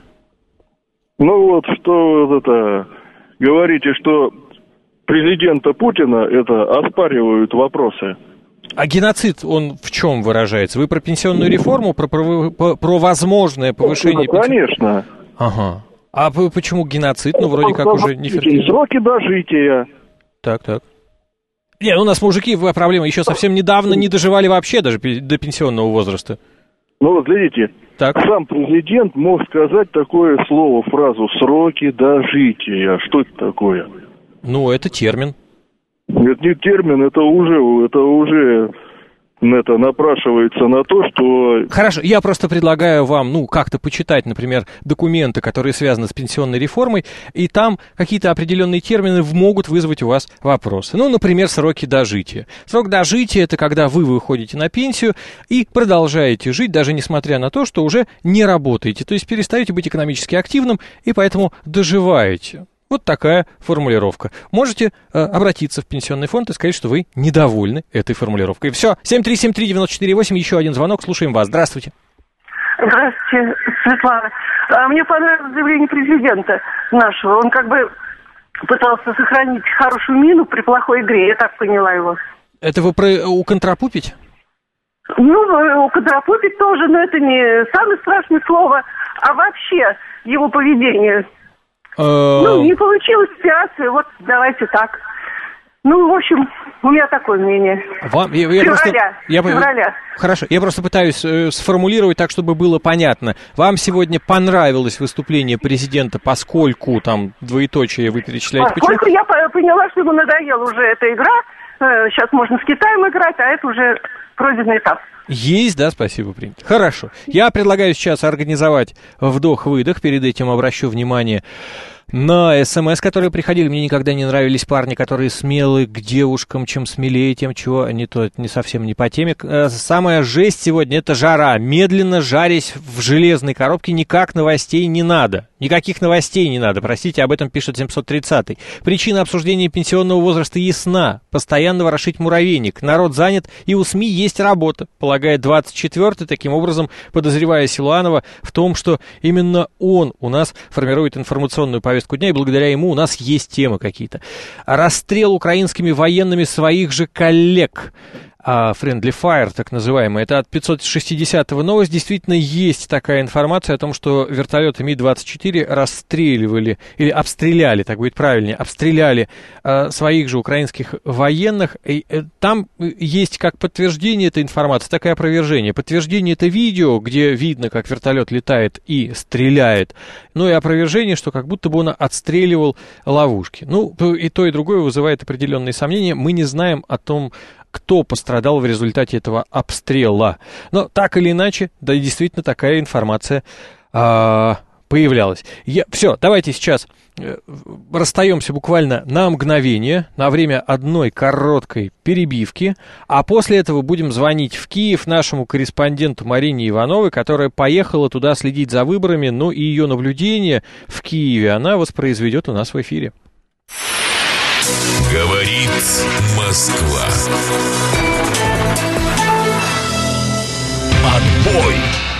Ну вот, что вот это, говорите, что президента Путина это оспаривают вопросы. А геноцид, он в чем выражается? Вы про пенсионную реформу, про, про, про возможное повышение... Ну, конечно. Ага. А почему геноцид? Ну, вроде как уже не фертильный. Сроки дожития. Так, так. Не, у нас мужики, проблема, еще совсем недавно не доживали вообще даже до пенсионного возраста. Ну вот, глядите, так. Сам президент мог сказать такое слово, фразу «сроки дожития». Что это такое? Ну, это термин. Это не термин, это уже, это уже это напрашивается на то, что... Хорошо, я просто предлагаю вам, ну, как-то почитать, например, документы, которые связаны с пенсионной реформой, и там какие-то определенные термины могут вызвать у вас вопросы. Ну, например, сроки дожития. Срок дожития – это когда вы выходите на пенсию и продолжаете жить, даже несмотря на то, что уже не работаете, то есть перестаете быть экономически активным и поэтому доживаете. Вот такая формулировка. Можете э, обратиться в пенсионный фонд и сказать, что вы недовольны этой формулировкой. Все, семь три семь три девять четыре восемь, еще один звонок, слушаем вас. Здравствуйте. Здравствуйте, Светлана. А, мне понравилось заявление президента нашего. Он как бы пытался сохранить хорошую мину при плохой игре, я так поняла его. Это вы про уконтрапупить? Ну, уконтрапупить тоже, но это не самое страшное слово, а вообще его поведение. Ну, не получилось ситуация, вот давайте так. Ну, в общем, у меня такое мнение. Вам, я, я февраля, просто, я, февраля. Хорошо, я просто пытаюсь э, сформулировать так, чтобы было понятно. Вам сегодня понравилось выступление президента, поскольку там двоеточие вы перечисляете? Поскольку почему? Я поняла, что ему надоела уже эта игра. Э, сейчас можно с Китаем играть, а это уже пройденный этап. Есть, да, спасибо, принято. Хорошо. Я предлагаю сейчас организовать вдох-выдох. Перед этим обращу внимание на СМС, которые приходили. Мне никогда не нравились парни, которые смелы к девушкам. Чем смелее, тем чего. Не то, это не совсем не по теме. Самая жесть сегодня — это жара. Медленно жарясь в железной коробке, никак новостей не надо. Никаких новостей не надо, простите, об этом пишет семьсот тридцатый. Причина обсуждения пенсионного возраста ясна. Постоянно ворошить муравейник. Народ занят, и у СМИ есть работа, полагает двадцать четвёртый, таким образом подозревая Силуанова в том, что именно он у нас формирует информационную повестку дня, и благодаря ему у нас есть темы какие-то. Расстрел украинскими военными своих же коллег. Friendly Fire, так называемый. Это от пятьсот шестидесятого новость. Действительно, есть такая информация о том, что вертолеты Ми двадцать четыре расстреливали, или обстреляли, так будет правильнее, обстреляли э, своих же украинских военных. И, э, там есть как подтверждение этой информации, так и опровержение. Подтверждение — это видео, где видно, как вертолет летает и стреляет. Ну и опровержение, что как будто бы он отстреливал ловушки. Ну, и то, и другое вызывает определенные сомнения. Мы не знаем о том, кто пострадал в результате этого обстрела. Но так или иначе, да, действительно такая информация а, появлялась. Я, все, давайте сейчас э, расстаемся буквально на мгновение, на время одной короткой перебивки, а после этого будем звонить в Киев нашему корреспонденту Марине Ивановой, которая поехала туда следить за выборами, ну и ее наблюдение в Киеве она воспроизведет у нас в эфире. Говорит Москва. Отбой.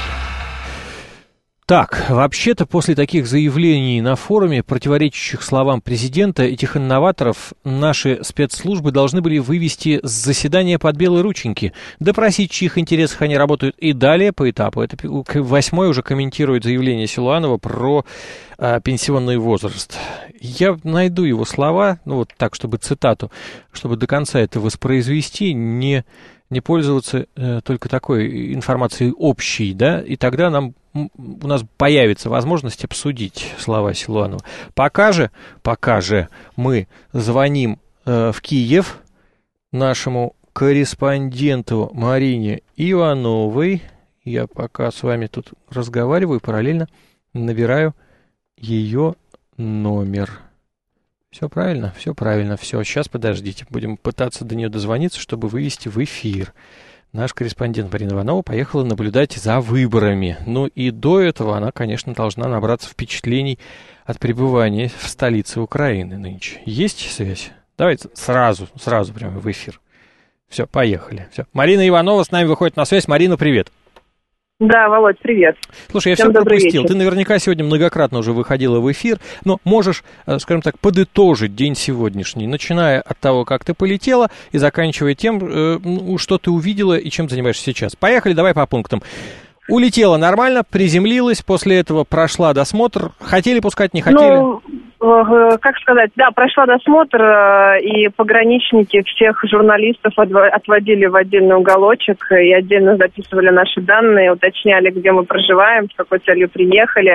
Так, вообще-то после таких заявлений на форуме, противоречащих словам президента, этих инноваторов наши спецслужбы должны были вывести с заседания под белые рученьки, допросить, в чьих интересах они работают, и далее по этапу. Это восьмой уже комментирует заявление Силуанова про а, пенсионный возраст. Я найду его слова, ну вот так, чтобы цитату, чтобы до конца это воспроизвести, не... не пользоваться э, только такой информацией общей, да, и тогда нам, у нас появится возможность обсудить слова Силуанова. Пока же, пока же мы звоним э, в Киев нашему корреспонденту Марине Ивановой. Я пока с вами тут разговариваю, параллельно набираю ее номер. Все правильно, все правильно, все. Сейчас, подождите, будем пытаться до нее дозвониться, чтобы вывести в эфир. Наш корреспондент Марина Иванова поехала наблюдать за выборами. Ну и до этого она, конечно, должна набраться впечатлений от пребывания в столице Украины нынче. Есть связь? Давайте сразу, сразу прямо в эфир. Все, поехали. Все. Марина Иванова с нами выходит на связь. Марина, привет. Да, Володь, привет. Слушай, я Всем все пропустил. вечер. Ты наверняка сегодня многократно уже выходила в эфир, но можешь, скажем так, подытожить день сегодняшний, начиная от того, как ты полетела, и заканчивая тем, что ты увидела и чем занимаешься сейчас. Поехали, давай по пунктам. Улетела нормально, приземлилась, после этого прошла досмотр. Хотели пускать, не хотели? Ну, как сказать, да, прошла досмотр, и пограничники всех журналистов отводили в отдельный уголочек и отдельно записывали наши данные, уточняли, где мы проживаем, с какой целью приехали.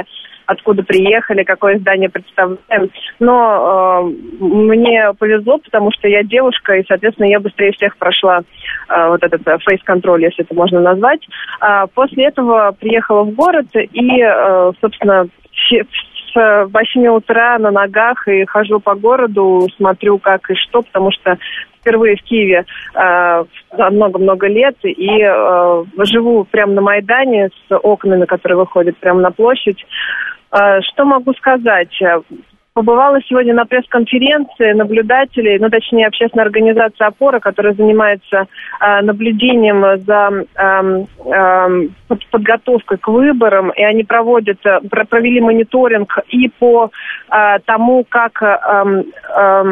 откуда приехали, какое здание представляем. Но э, мне повезло, потому что я девушка, и, соответственно, я быстрее всех прошла э, вот этот фейс-контроль, если это можно назвать. А после этого приехала в город и, э, собственно, с восьми утра на ногах и хожу по городу, смотрю как и что, потому что впервые в Киеве э, много-много лет и э, живу прямо на Майдане с окнами, которые выходят прямо на площадь. Э, что могу сказать? Побывала сегодня на пресс-конференции наблюдателей, ну, точнее, общественная организация «Опора», которая занимается э, наблюдением за э, э, под, подготовкой к выборам, и они проводят, э, провели мониторинг и по э, тому, как э, э,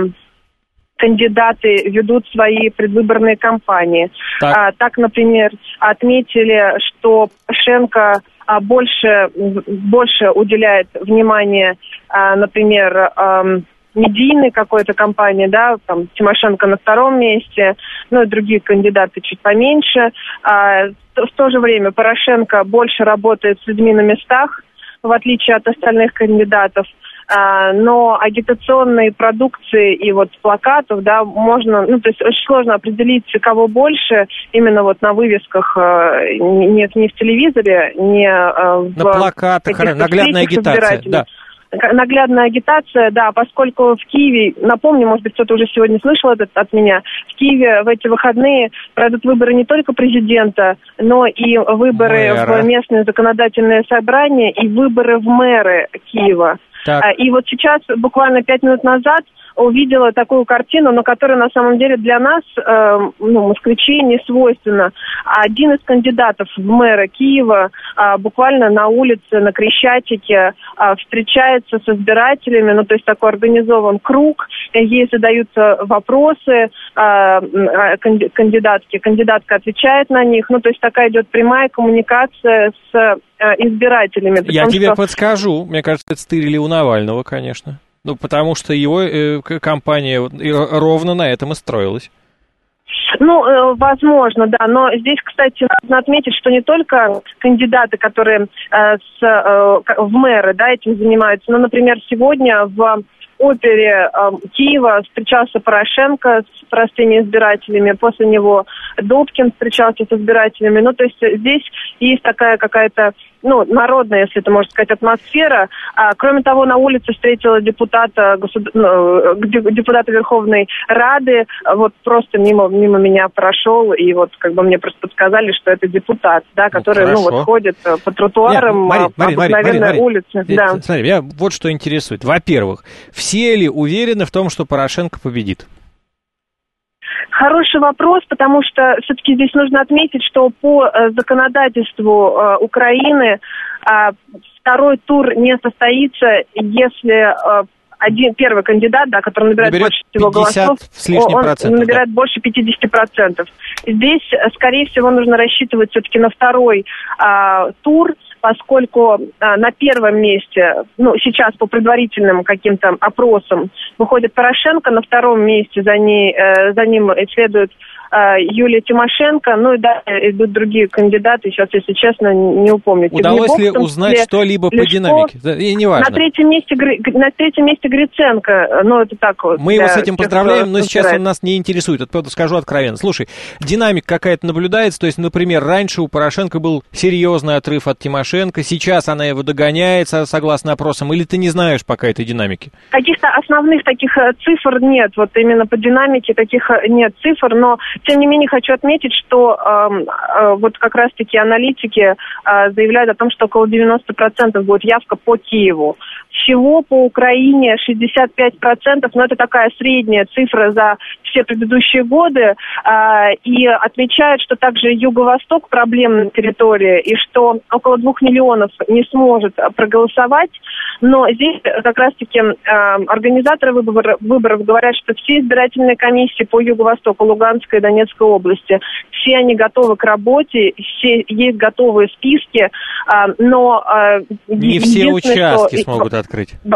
кандидаты ведут свои предвыборные кампании. Так, а, так например, отметили, что Порошенко а, больше, больше уделяет внимание, а, например, а, медийной какой-то кампании, да, там Тимошенко на втором месте, ну и другие кандидаты чуть поменьше. А, в то же время Порошенко больше работает с людьми на местах, в отличие от остальных кандидатов. А, но агитационные продукции и вот плакатов, да, можно, ну, то есть очень сложно определить, кого больше именно вот на вывесках, не, не в телевизоре, не в... На плакатах, наглядная агитация, да. Наглядная агитация, да, поскольку в Киеве, напомню, может быть, кто-то уже сегодня слышал это от меня, в Киеве в эти выходные пройдут выборы не только президента, но и выборы Мэра. В местные законодательные собрания и выборы в мэры Киева. Так. И вот сейчас, буквально пять минут назад, увидела такую картину, но которая на самом деле для нас, э, ну, москвичей, не свойственна. Один из кандидатов в мэра Киева э, буквально на улице, на Крещатике э, встречается с избирателями, ну, то есть такой организован круг, ей задаются вопросы э, кандидатки, кандидатка отвечает на них, ну, то есть такая идет прямая коммуникация с э, избирателями. Я том, тебе что... подскажу, мне кажется, это стырили у Навального, конечно. Ну, потому что его э, компания ровно на этом и строилась. Ну, э, возможно, да, но здесь, кстати, нужно отметить, что не только кандидаты, которые э, с, э, в мэры, да, этим занимаются, но, например, сегодня в опере э, Киева встречался Порошенко с простыми избирателями, после него Добкин встречался с избирателями, ну, то есть здесь есть такая какая-то, ну, народная, если это можно сказать, атмосфера. А, кроме того, на улице встретила депутата, государ... депутата Верховной Рады, вот просто мимо, мимо меня прошел, и вот как бы мне просто подсказали, что это депутат, да, который, ну, ну вот ходит по тротуарам, Нет, Марин, по обыкновенной Марин, Марин, улице. Марин, да. Смотри, меня вот что интересует. Во-первых, все ли уверены в том, что Порошенко победит? Хороший вопрос, потому что все-таки здесь нужно отметить, что по э, законодательству э, Украины э, второй тур не состоится, если э, один первый кандидат, да, который набирает, наберет больше всего голосов, он набирает да. больше пятьдесят процентов. Здесь, скорее всего, нужно рассчитывать все-таки на второй э, тур, поскольку а, на первом месте, ну, сейчас по предварительным каким-то опросам выходит Порошенко, на втором месте за, ней, э, за ним следует э, Юлия Тимошенко, ну и далее идут другие кандидаты, сейчас, если честно, не упомню. Удалось ли узнать что-либо по динамике? И не важно. На третьем месте, на третьем месте Гриценко, ну это так вот. Мы его с этим поздравляем, но сейчас он нас не интересует, это скажу откровенно. Слушай, динамика какая-то наблюдается, то есть, например, раньше у Порошенко был серьезный отрыв от Тимошенко, сейчас она его догоняет, согласно опросам, или ты не знаешь пока этой динамики? Каких-то основных таких цифр нет, вот именно по динамике таких нет цифр, но тем не менее хочу отметить, что э, э, вот как раз-таки аналитики э, заявляют о том, что около девяносто процентов будет явка по Киеву. Всего по Украине шестьдесят пять процентов, но это такая средняя цифра за все предыдущие годы, э, и отмечают, что также Юго-Восток проблемная территория, и что около двух миллионов не сможет проголосовать, но здесь как раз-таки э, организаторы выбор, выборов говорят, что все избирательные комиссии по Юго-Востоку, Луганской и Донецкой области, все они готовы к работе, все есть готовые списки, э, но... Э, не все участки что... смогут открыть.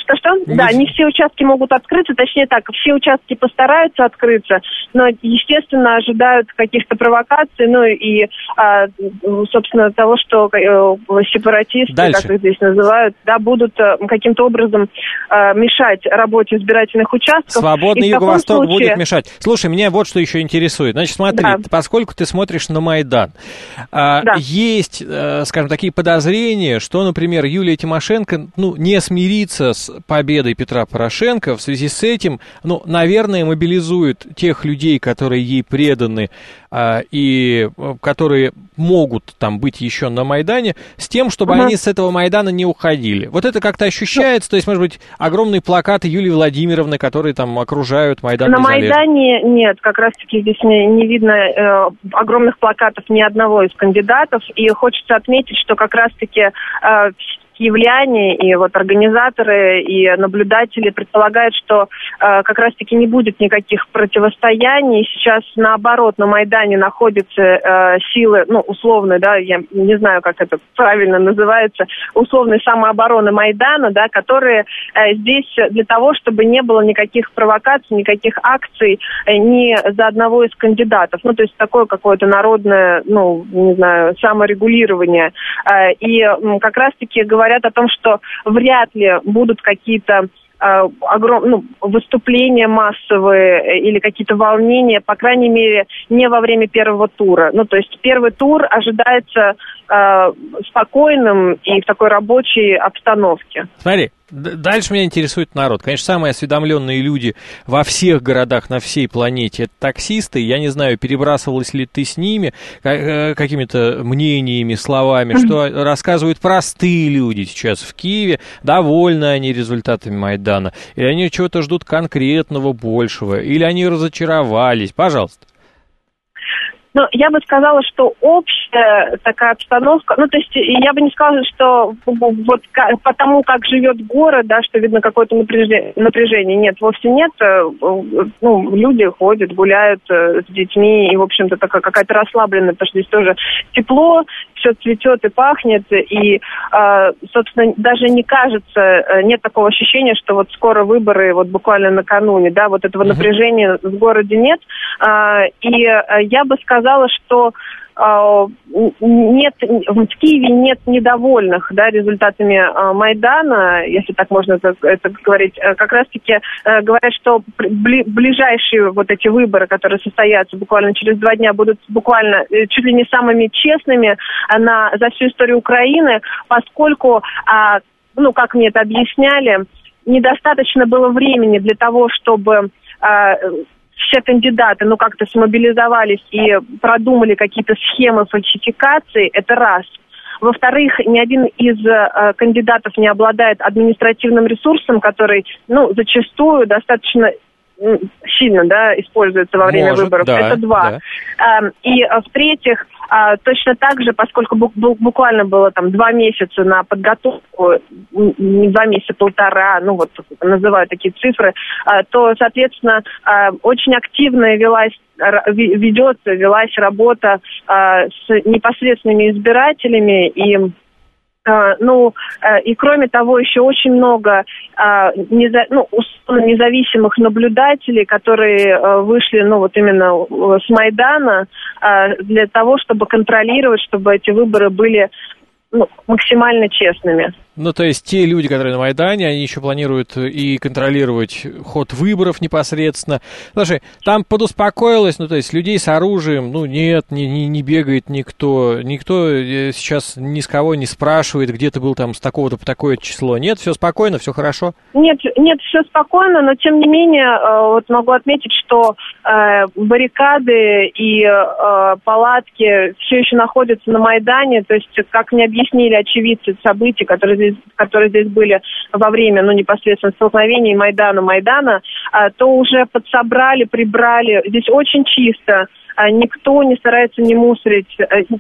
Что-что? Не... Да, не все участки могут открыться, точнее так, все участки постараются открыться, но, естественно, ожидают каких-то провокаций, ну и, а, собственно, того, что э, сепаратисты, Дальше. как их здесь называют, да, будут э, каким-то образом э, мешать работе избирательных участков. Свободный Юго-Восток случае... будет мешать. Слушай, меня вот что еще интересует. Значит, смотри, да. поскольку ты смотришь на Майдан, а, да. есть, а, скажем, такие подозрения, что, например, Юлия Тимошенко, ну, не смирится с победой Петра Порошенко, в связи с этим, ну, наверное, мобилизует тех людей, которые ей преданы а, и которые могут там быть еще на Майдане, с тем, чтобы угу. они с этого Майдана не уходили. Вот это как-то ощущается, то есть, может быть, огромные плакаты Юлии Владимировны, которые там окружают Майдан. На Майдане нет, как раз-таки здесь не, не видно э, огромных плакатов ни одного из кандидатов, и хочется отметить, что как раз-таки э, киевляне и вот организаторы и наблюдатели предполагают, что э, как раз-таки не будет никаких противостояний. Сейчас, наоборот, на Майдане находятся э, силы, ну, условно, да, я не знаю, как это правильно называется, условной самообороны Майдана, да, которые э, здесь для того, чтобы не было никаких провокаций, никаких акций э, ни за одного из кандидатов. Ну, то есть такое какое-то народное, ну, не знаю, саморегулирование. Э, и э, как раз-таки говорят говорят о том, что вряд ли будут какие-то э, огром... ну, выступления массовые или какие-то волнения, по крайней мере, не во время первого тура. Ну, то есть первый тур ожидается э, спокойным и в такой рабочей обстановке. Смотри, дальше меня интересует народ. Конечно, самые осведомленные люди во всех городах на всей планете — это таксисты. Я не знаю, перебрасывалась ли ты с ними какими-то мнениями, словами, mm-hmm. что рассказывают простые люди сейчас в Киеве, довольны они результатами Майдана, или они чего-то ждут конкретного, большего, или они разочаровались. Пожалуйста. Ну, я бы сказала, что общая такая обстановка, ну, то есть я бы не сказала, что вот по тому, как живет город, да, что видно какое-то напряжение, напряжение. Нет, вовсе нет. Ну, люди ходят, гуляют с детьми, и, в общем-то, такая какая-то расслабленная, потому что здесь тоже тепло, все цветет и пахнет, и, собственно, даже не кажется, нет такого ощущения, что вот скоро выборы, вот буквально накануне, да, вот этого напряжения в городе нет. И я бы сказала, что нет, в Киеве нет недовольных, да, результатами Майдана, если так можно это, это говорить. Как раз-таки говорят, что бли, ближайшие вот эти выборы, которые состоятся буквально через два дня, будут буквально чуть ли не самыми честными на, за всю историю Украины, поскольку, ну, как мне это объясняли, недостаточно было времени для того, чтобы все кандидаты, ну, как-то смобилизовались и продумали какие-то схемы фальсификации, это раз. Во-вторых, ни один из э, кандидатов не обладает административным ресурсом, который, ну, зачастую достаточно сильно, да, используется во время Может, выборов. Да, это два. Да. И в-третьих, точно так же, поскольку буквально было там два месяца на подготовку, не два месяца, полтора, ну вот называют такие цифры, то, соответственно, очень активно велась ведется, велась работа с непосредственными избирателями, и ну, и кроме того, еще очень много ну, независимых наблюдателей, которые вышли, ну, вот именно с Майдана для того, чтобы контролировать, чтобы эти выборы были, ну, максимально честными. Ну, то есть те люди, которые на Майдане, они еще планируют и контролировать ход выборов непосредственно. Слушай, там подуспокоилось, ну, то есть людей с оружием, ну, нет, не, не, не бегает никто, никто сейчас ни с кого не спрашивает, где ты был там с такого-то по такое число. Нет, все спокойно, все хорошо? Нет, нет, все спокойно, но тем не менее, вот могу отметить, что э, баррикады и э, палатки все еще находятся на Майдане, то есть, как мне объяснили очевидцы событий, которые здесь которые здесь были во время, ну, непосредственно столкновений Майдана, Майдана, то уже подсобрали, прибрали. Здесь очень чисто. Никто не старается не мусорить.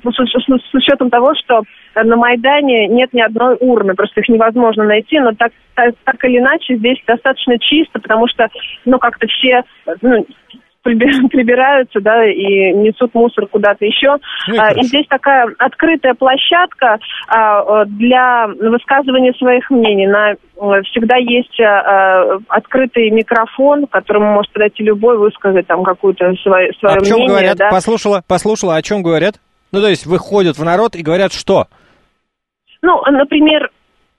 С учетом того, что на Майдане нет ни одной урны, просто их невозможно найти, но так, так, так или иначе здесь достаточно чисто, потому что, ну, как-то все, ну, прибираются, да, и несут мусор куда-то еще. Ну, и, а, и здесь такая открытая площадка а, для высказывания своих мнений. На, всегда есть а, открытый микрофон, к которому может подойти любой, высказать там какую-то свое, свое мнение. О чем мнение, говорят? Да? Послушала, послушала, о чем говорят? Ну, то есть выходят в народ и говорят что? Ну, например,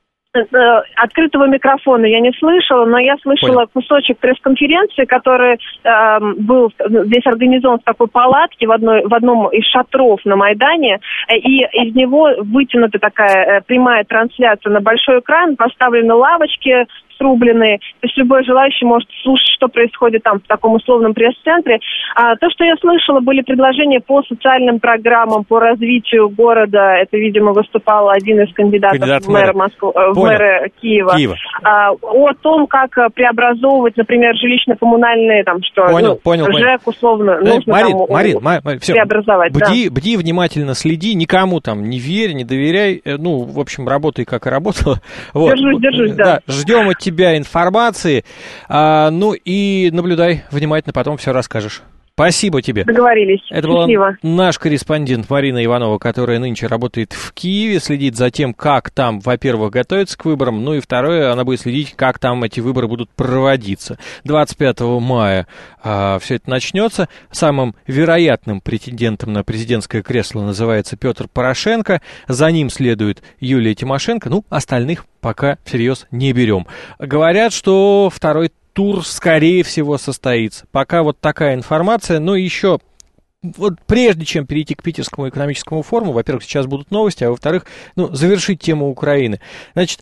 открытого микрофона я не слышала, но я слышала Понял. кусочек пресс-конференции, который э, был здесь организован в такой палатке в, одной, в одном из шатров на Майдане, и из него вытянута такая прямая трансляция на большой экран, поставлены лавочки срубленные, то есть любой желающий может слушать, что происходит там в таком условном пресс-центре. А то, что я слышала, были предложения по социальным программам, по развитию города. Это, видимо, выступал один из кандидатов Кандидат в мэра, Москвы, в мэра Киева. Киева. А, о том, как преобразовывать, например, жилищно-коммунальные, там, что, понял, ну, понял, ЖЭК, условно, понял. нужно Марин, там Марин, Марин, все. преобразовать. Бди, да. бди, внимательно следи, никому там не верь, не доверяй. Ну, в общем, работай, как и работала. Вот. Держусь, держусь, да. да. Ждем от тебя информации, а, ну и наблюдай внимательно, потом все расскажешь. Спасибо тебе. Договорились. Это Счастливо. была наш корреспондент Марина Иванова, которая нынче работает в Киеве, следит за тем, как там, во-первых, готовятся к выборам, ну и второе, она будет следить, как там эти выборы будут проводиться. двадцать пятого мая а, все это начнется. Самым вероятным претендентом на президентское кресло называется Петр Порошенко. За ним следует Юлия Тимошенко. Ну, остальных пока всерьез не берем. Говорят, что второй тур, скорее всего, состоится. Пока вот такая информация, но еще, вот прежде чем перейти к Питерскому экономическому форуму, во-первых, сейчас будут новости, а во-вторых, ну, завершить тему Украины. Значит,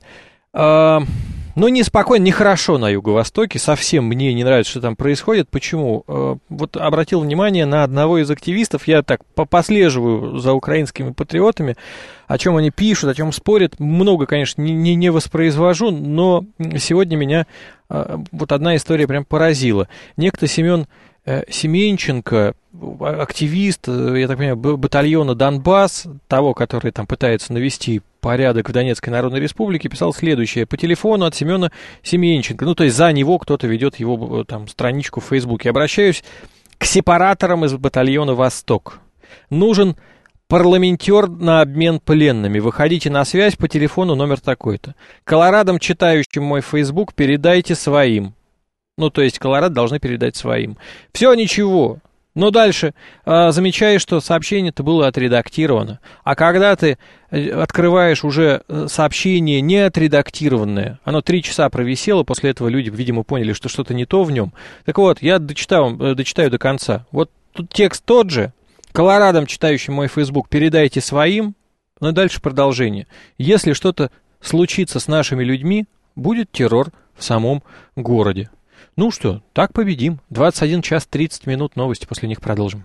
э, ну, неспокойно, нехорошо на Юго-Востоке, совсем мне не нравится, что там происходит. Почему? Э, вот обратил внимание на одного из активистов, я так послеживаю за украинскими патриотами, о чем они пишут, о чем спорят. Много, конечно, не, не, не воспроизвожу, но сегодня меня э, вот одна история прям поразила. Некто Семен э, Семенченко, активист, э, я так понимаю, батальона «Донбасс», того, который там пытается навести порядок в Донецкой Народной Республике, писал следующее по телефону от Семена Семенченко. Ну, то есть за него кто-то ведет его там страничку в Фейсбуке. Обращаюсь к сепараторам из батальона «Восток». Нужен парламентер на обмен пленными. Выходите на связь по телефону номер такой-то. Колорадам, читающим мой Фейсбук, передайте своим. Ну, то есть Колорад должны передать своим. Все, ничего. Но дальше э, замечаешь, что сообщение-то было отредактировано. А когда ты открываешь уже сообщение не отредактированное, оно три часа провисело, после этого люди, видимо, поняли, что что-то не то в нем. Так вот, я дочитаю, дочитаю до конца. Вот тут текст тот же. Колорадам, читающим мой Фейсбук, передайте своим. Ну и дальше продолжение. Если что-то случится с нашими людьми, будет террор в самом городе. Ну что, так победим. двадцать один час тридцать минут, новости, после них продолжим.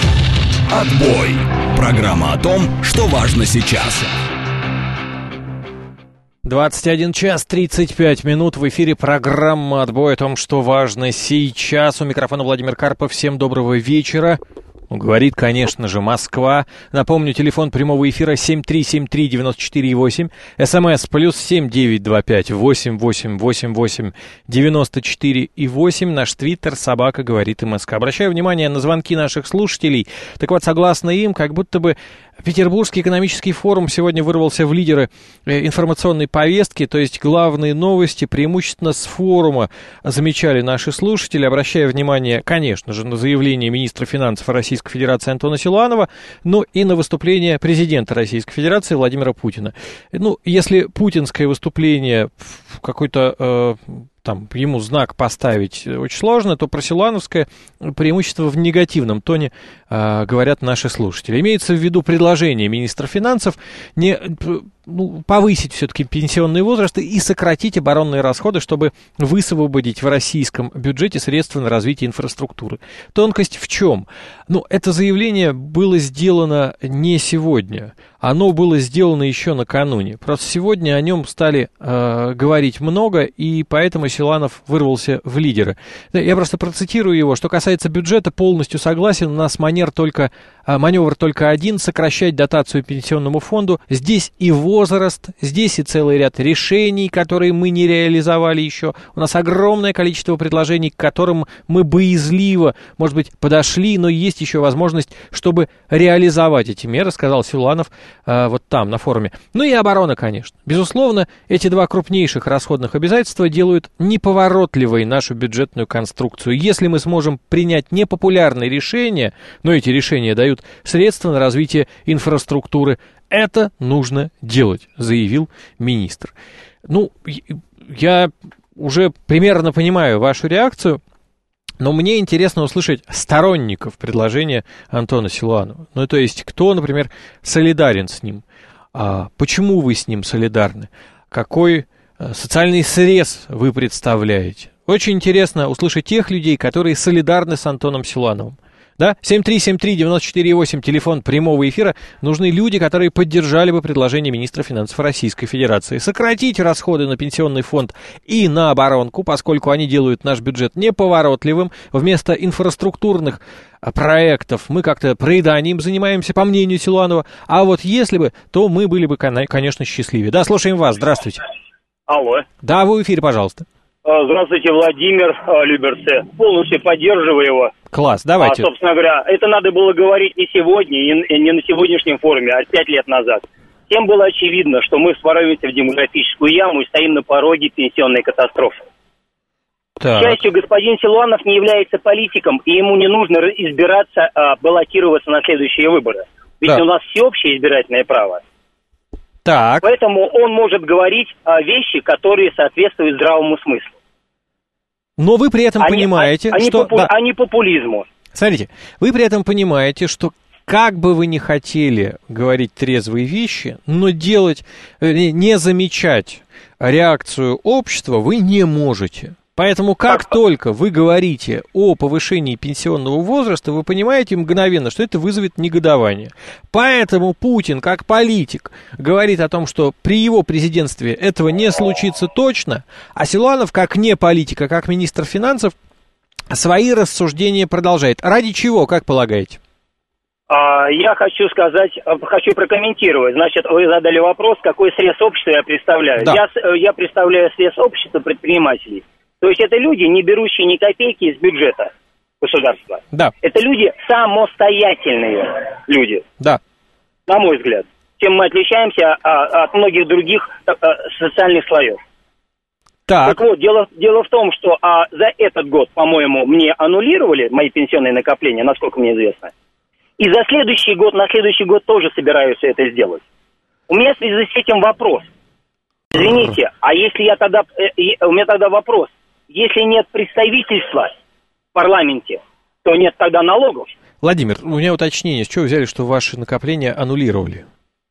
Отбой. Программа о том, что важно сейчас. двадцать один час тридцать пять минут. В эфире программа «Отбой» о том, что важно сейчас. У микрофона Владимир Карпов. Всем доброго вечера. Говорит, конечно же, Москва. Напомню, телефон прямого эфира семь три семь три девять четыре восемь. СМС плюс семь девять два пять восемь восемь восемь восемь девяносто четыре и восемь. Наш твиттер собака говорит МСК. Обращаю внимание на звонки наших слушателей. Так вот, согласно им, как будто бы Петербургский экономический форум сегодня вырвался в лидеры информационной повестки, то есть главные новости преимущественно с форума замечали наши слушатели, обращая внимание, конечно же, на заявление министра финансов Российской Федерации Антона Силуанова, но и на выступление президента Российской Федерации Владимира Путина. Ну, если путинское выступление какой-то... Э, там, ему знак поставить очень сложно, то про силуановское преимущество в негативном тоне э, говорят наши слушатели. Имеется в виду предложение министра финансов не, ну, повысить все-таки пенсионный возраст и сократить оборонные расходы, чтобы высвободить в российском бюджете средства на развитие инфраструктуры. Тонкость в чем? Ну, это заявление было сделано не сегодня. Оно было сделано еще накануне. Просто сегодня о нем стали э, говорить много, и поэтому Силуанов вырвался в лидеры. Я просто процитирую его. Что касается бюджета, полностью согласен. У нас манер только, маневр только один — сокращать дотацию пенсионному фонду. Здесь и возраст, здесь и целый ряд решений, которые мы не реализовали еще. У нас огромное количество предложений, к которым мы боязливо, может быть, подошли, но есть еще возможность, чтобы реализовать эти меры, сказал Силуанов э, вот там, на форуме. Ну и оборона, конечно. Безусловно, эти два крупнейших расходных обязательства делают неповоротливой нашу бюджетную конструкцию. Если мы сможем принять непопулярные решения, но эти решения дают средства на развитие инфраструктуры, это нужно делать, заявил министр. Ну, я уже примерно понимаю вашу реакцию, но мне интересно услышать сторонников предложения Антона Силуанова. Ну, то есть, кто, например, солидарен с ним? А почему вы с ним солидарны? Какой социальный срез вы представляете? Очень интересно услышать тех людей, которые солидарны с Антоном Силуановым. Да, семь три семь три девять четыре восемь, телефон прямого эфира. Нужны люди, которые поддержали бы предложение министра финансов Российской Федерации сократить расходы на пенсионный фонд и на оборонку, поскольку они делают наш бюджет неповоротливым. Вместо инфраструктурных проектов мы как-то проеданием занимаемся, по мнению Силуанова. А вот если бы, то мы были бы, конечно, счастливее. Да, слушаем вас. Здравствуйте. Алло. Да, вы в эфире, пожалуйста. Здравствуйте, Владимир Люберцы. Полностью поддерживаю его. Класс, давайте. А, собственно говоря, это надо было говорить не сегодня, и не на сегодняшнем форуме, а пять лет назад. Всем было очевидно, что мы сваливаемся в демографическую яму и стоим на пороге пенсионной катастрофы. Так. К счастью, господин Силуанов не является политиком, и ему не нужно избираться, а баллотироваться на следующие выборы. Ведь да. у нас всеобщее избирательное право. Так. Поэтому он может говорить о вещи, которые соответствуют здравому смыслу. Но вы при этом а понимаете, не, а, что... А не, попу... да. а не популизму. Смотрите, вы при этом понимаете, что как бы вы ни хотели говорить трезвые вещи, но делать, не замечать реакцию общества вы не можете. Поэтому как только вы говорите о повышении пенсионного возраста, вы понимаете мгновенно, что это вызовет негодование. Поэтому Путин, как политик, говорит о том, что при его президентстве этого не случится точно, а Силуанов, как не политик, а как министр финансов, свои рассуждения продолжает. Ради чего, как полагаете? Я хочу сказать, хочу прокомментировать. Значит, вы задали вопрос, какой срез общества я представляю. Да. Я, я представляю срез общества предпринимателей. То есть это люди, не берущие ни копейки из бюджета государства. Да. Это люди самостоятельные люди. Да. На мой взгляд. Чем мы отличаемся а, от многих других а, социальных слоев. Так. Так вот, дело, дело в том, что а, за этот год, по-моему, мне аннулировали мои пенсионные накопления, насколько мне известно. И за следующий год, на следующий год тоже собираюсь это сделать. У меня в связи с этим вопрос. Извините, а если я тогда... Э, у меня тогда вопрос. Если нет представительства в парламенте, то нет тогда налогов. Владимир, у меня уточнение. С чего взяли, что ваши накопления аннулировали?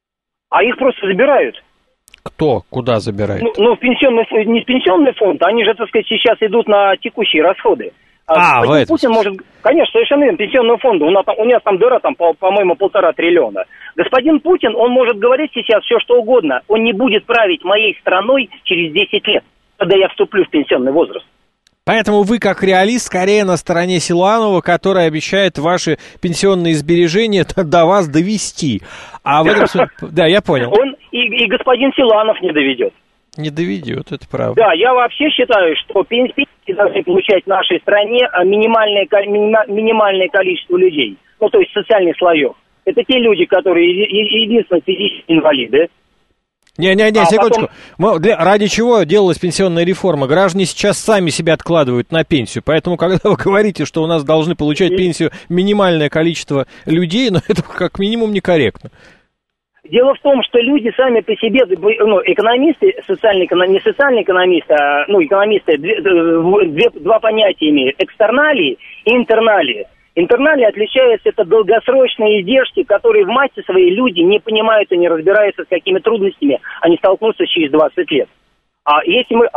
А их просто забирают. Кто? Куда забирает? Ну, ну в пенсионный, не в пенсионный фонд, они же, так сказать, сейчас идут на текущие расходы. А, в этом. Путин может... Конечно, совершенно верно, пенсионного фонда. У нас, там, у нас там дыра, там, по, по-моему, полтора триллиона. Господин Путин, он может говорить сейчас все, что угодно. Он не будет править моей страной через десять лет, когда я вступлю в пенсионный возраст. Поэтому вы, как реалист, скорее на стороне Силуанова, который обещает ваши пенсионные сбережения до вас довести. А в этом случае... Да, я понял. Он и, и господин Силуанов не доведет. Не доведет, это правда. Да, я вообще считаю, что пенсии должны получать в нашей стране минимальное, минимальное количество людей. Ну, то есть социальных слоев. Это те люди, которые единственные физические инвалиды. Не-не-не, а секундочку. Потом... Для, ради чего делалась пенсионная реформа? Граждане сейчас сами себя откладывают на пенсию. Поэтому, когда вы говорите, что у нас должны получать пенсию минимальное количество людей, ну, это как минимум некорректно. Дело в том, что люди сами по себе, ну, экономисты, социальные, не социальные экономисты, а, ну, экономисты, две, две, два понятия имеют, экстерналии и интерналии. Интерналии отличаются, это долгосрочные издержки, которые в массе своей люди не понимают и не разбираются, с какими трудностями они столкнутся через двадцать лет. А если мы... Алло.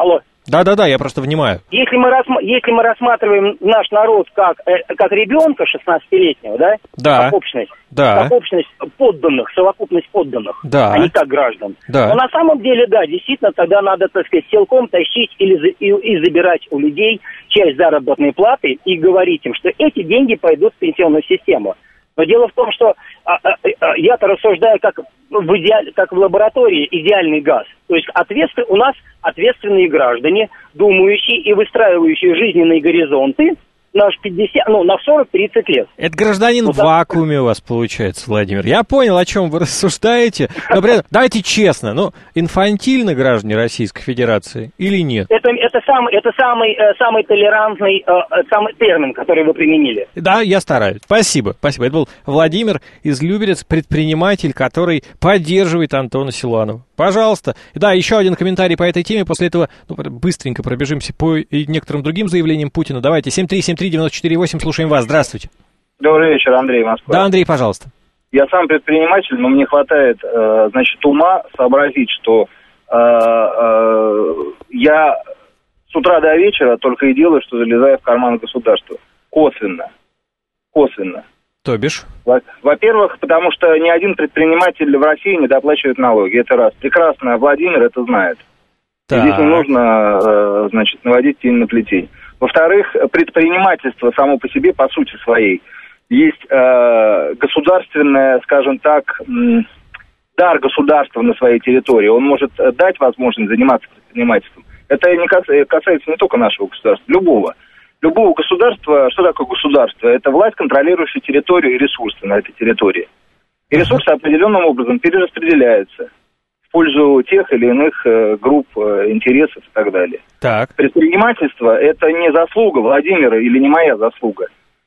Да-да-да, я просто внимаю. Если мы, рассма- если мы рассматриваем наш народ как, э, как ребенка шестнадцатилетнего, да? Да. Как общность, Да. как общность подданных, совокупность подданных, Да. а не как граждан. Да. Но на самом деле, да, действительно, тогда надо, так сказать, силком тащить или за- и, и забирать у людей часть заработной платы и говорить им, что эти деньги пойдут в пенсионную систему. Но дело в том, что а, а, а, я-то рассуждаю как в, идеаль, как в лаборатории идеальный газ. То есть ответствен, у нас ответственные граждане, думающие и выстраивающие жизненные горизонты на пятьдесят, ну, на сорок-тридцать лет. Это гражданин Ну, в вакууме у вас получается, Владимир. Я понял, о чем вы рассуждаете. Но при этом, давайте честно, ну, инфантильны граждане Российской Федерации или нет? Это, это, самый, это самый, э, самый толерантный э, самый термин, который вы применили. Да, я стараюсь. Спасибо, спасибо. Это был Владимир из Люберец, предприниматель, который поддерживает Антона Силуанова. Пожалуйста. Да, еще один комментарий по этой теме. После этого ну, быстренько пробежимся по некоторым другим заявлениям Путина. Давайте, семь три семь три девять четыре восемь, слушаем вас. Здравствуйте. Добрый вечер, Андрей, Москва. Да, Андрей, пожалуйста. Я сам предприниматель, но мне хватает, э, значит, ума сообразить, что э, э, я с утра до вечера только и делаю, что залезаю в карман государства. Косвенно. Косвенно. То бишь? Во-первых, потому что ни один предприниматель в России не доплачивает налоги. Это раз. Прекрасно Владимир это знает. Так. Здесь не нужно, э, значит, наводить тень на плетень. Во-вторых, предпринимательство само по себе, по сути своей, есть э, государственное, скажем так, м, дар государства на своей территории. Он может дать возможность заниматься предпринимательством. Это не касается, касается не только нашего государства, любого. Любого государства. Что такое государство? Это власть, контролирующая территорию и ресурсы на этой территории. И ресурсы определенным образом перераспределяются в пользу тех или иных э, групп, э, интересов и так далее. Так. Предпринимательство – это не заслуга Владимира или не моя заслуга.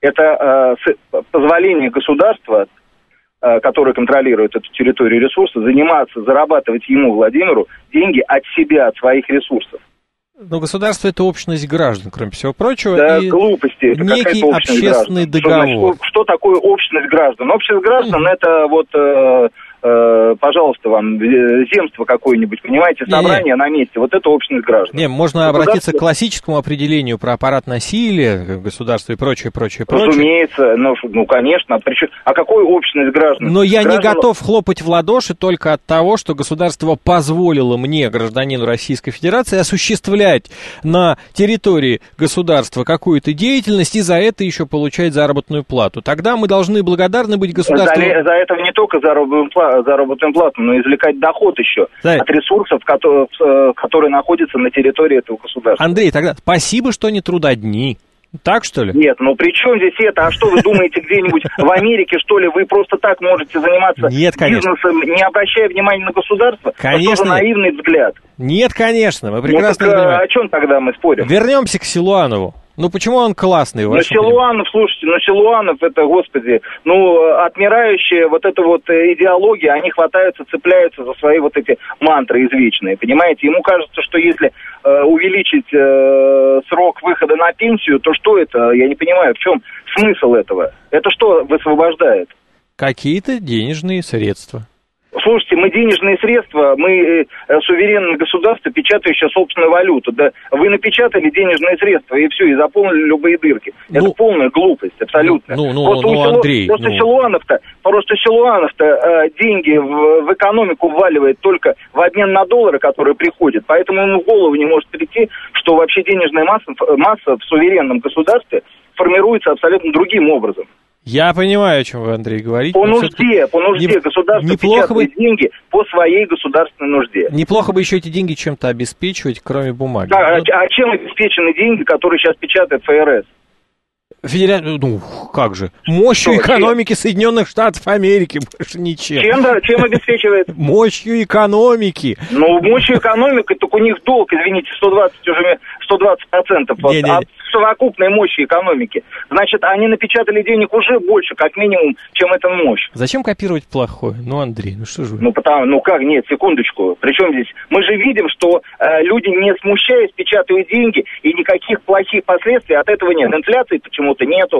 Это э, позволение государства, э, которое контролирует эту территорию и ресурсы, заниматься, зарабатывать ему, Владимиру, деньги от себя, от своих ресурсов. Но государство – это общность граждан, кроме всего прочего. Да, и глупости. Это некий общественный граждан. договор. Что, значит, что такое общность граждан? Общность граждан – это вот... Э, пожалуйста, вам земство какое-нибудь, понимаете, собрание не, не. на месте. Вот это общность граждан. Не, можно обратиться к классическому определению про аппарат насилия, государство и прочее, прочее, прочее. Разумеется, ну, ну конечно. Причем, а какой общность граждан? Но я граждан... не готов хлопать в ладоши только от того, что государство позволило мне, гражданину Российской Федерации, осуществлять на территории государства какую-то деятельность и за это еще получать заработную плату. Тогда мы должны благодарны быть государству. За, за это не только заработную плату, заработную плату, но извлекать доход еще да. от ресурсов, которые, которые находятся на территории этого государства. Андрей, тогда спасибо, что не трудодни. Так, что ли? Нет, ну при чем здесь это? А что вы думаете, где-нибудь в Америке, что ли, вы просто так можете заниматься Нет, бизнесом, не обращая внимания на государство? Конечно. Это тоже наивный взгляд. Нет, конечно, мы прекрасно ну, так, понимаем. О чем тогда мы спорим? Вернемся к Силуанову. Ну, почему он классный? Ну, Силуанов, слушайте, ну, Силуанов, это, господи, ну, отмирающие вот эта вот идеология, они хватаются, цепляются за свои вот эти мантры извечные, понимаете? Ему кажется, что если э, увеличить э, срок выхода на пенсию, то что это? Я не понимаю, в чем смысл этого? Это что высвобождает? Какие-то денежные средства. Слушайте, мы денежные средства, мы э, суверенное государство, печатающее собственную валюту. Да, вы напечатали денежные средства, и все, и заполнили любые дырки. Ну, это полная глупость, абсолютно. Ну, ну, просто ну, Силу... Андрей, просто ну... Силуанов-то, просто Силуанов-то э, деньги в, в экономику вваливает только в обмен на доллары, которые приходят. Поэтому ему в голову не может прийти, что вообще денежная масса, масса в суверенном государстве формируется абсолютно другим образом. Я понимаю, о чем вы, Андрей, говорите. По нужде, по нужде не, государство неплохо печатает бы, деньги по своей государственной нужде. Неплохо бы еще эти деньги чем-то обеспечивать, кроме бумаги. Да, ну, а, а чем обеспечены деньги, которые сейчас печатает ФРС? Федераль... Ну, как же? Мощью что, экономики чем? Соединенных Штатов Америки, больше ничем. Чем, да, чем обеспечивает? Мощью экономики. Ну, мощью экономики, так у них долг, извините, сто двадцать уже сто двадцать процентов от, от совокупной мощи экономики. Значит, они напечатали денег уже больше, как минимум, чем эта мощь. Зачем копировать плохое? Ну, Андрей, ну что же вы? Ну, потому, ну как, нет, секундочку. Причем здесь? Мы же видим, что э, люди, не смущаясь, печатают деньги, и никаких плохих последствий от этого нет. Инфляции почему-то нету.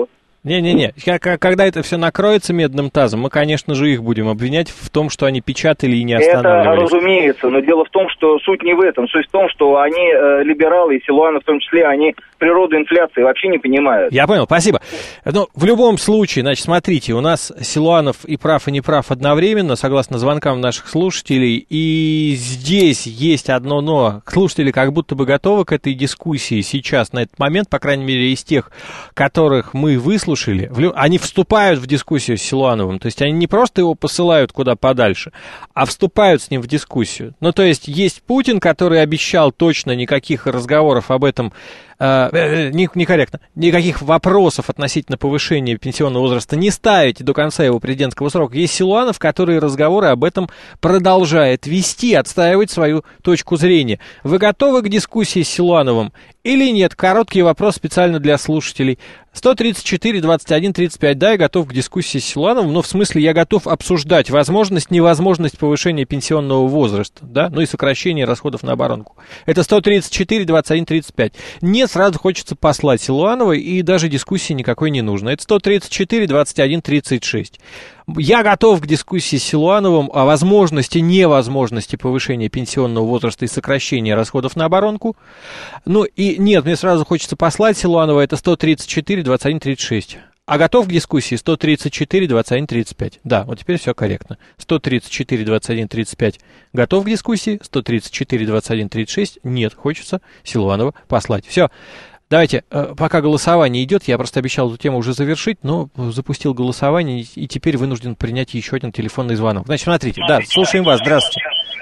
Не-не-не, когда это все накроется медным тазом, мы, конечно же, их будем обвинять в том, что они печатали и не останавливались. Это разумеется, но дело в том, что суть не в этом. Суть в том, что они, э, либералы, и Силуанов в том числе, они природу инфляции вообще не понимают. Я понял, спасибо. Но в любом случае, значит, смотрите, у нас Силуанов и прав, и не прав одновременно, согласно звонкам наших слушателей, и здесь есть одно но. Слушатели как будто бы готовы к этой дискуссии сейчас, на этот момент, по крайней мере, из тех, которых мы выслушали, они вступают в дискуссию с Силуановым, то есть они не просто его посылают куда подальше, а вступают с ним в дискуссию. Ну, то есть есть Путин, который обещал точно никаких разговоров об этом, э, некорректно, никаких вопросов относительно повышения пенсионного возраста не ставить до конца его президентского срока. Есть Силуанов, который разговоры об этом продолжает вести, отстаивать свою точку зрения. Вы готовы к дискуссии с Силуановым или нет? Короткий вопрос специально для слушателей. сто тридцать четыре двадцать один тридцать пять, да, я готов к дискуссии с Силуановым, но в смысле я готов обсуждать возможность, невозможность повышения пенсионного возраста, да, ну и сокращения расходов на оборонку. Это сто тридцать четыре двадцать один тридцать пять. Нет, сразу хочется послать Силуанова, и даже дискуссии никакой не нужно. Это сто тридцать четыре двадцать один тридцать шесть. Я готов к дискуссии с Силуановым о возможности, невозможности повышения пенсионного возраста и сокращения расходов на оборонку. Ну и нет, мне сразу хочется послать Силуанова, это сто тридцать четыре двадцать один тридцать шесть. А готов к дискуссии сто тридцать четыре двадцать один тридцать пять. Да, вот теперь все корректно. сто тридцать четыре двадцать один тридцать пять готов к дискуссии, сто тридцать четыре двадцать один тридцать шесть нет, хочется Силуанова послать. Все. Давайте, пока голосование идет, я просто обещал эту тему уже завершить, но запустил голосование и теперь вынужден принять еще один телефонный звонок. Значит, смотрите, да, слушаем вас, здравствуйте.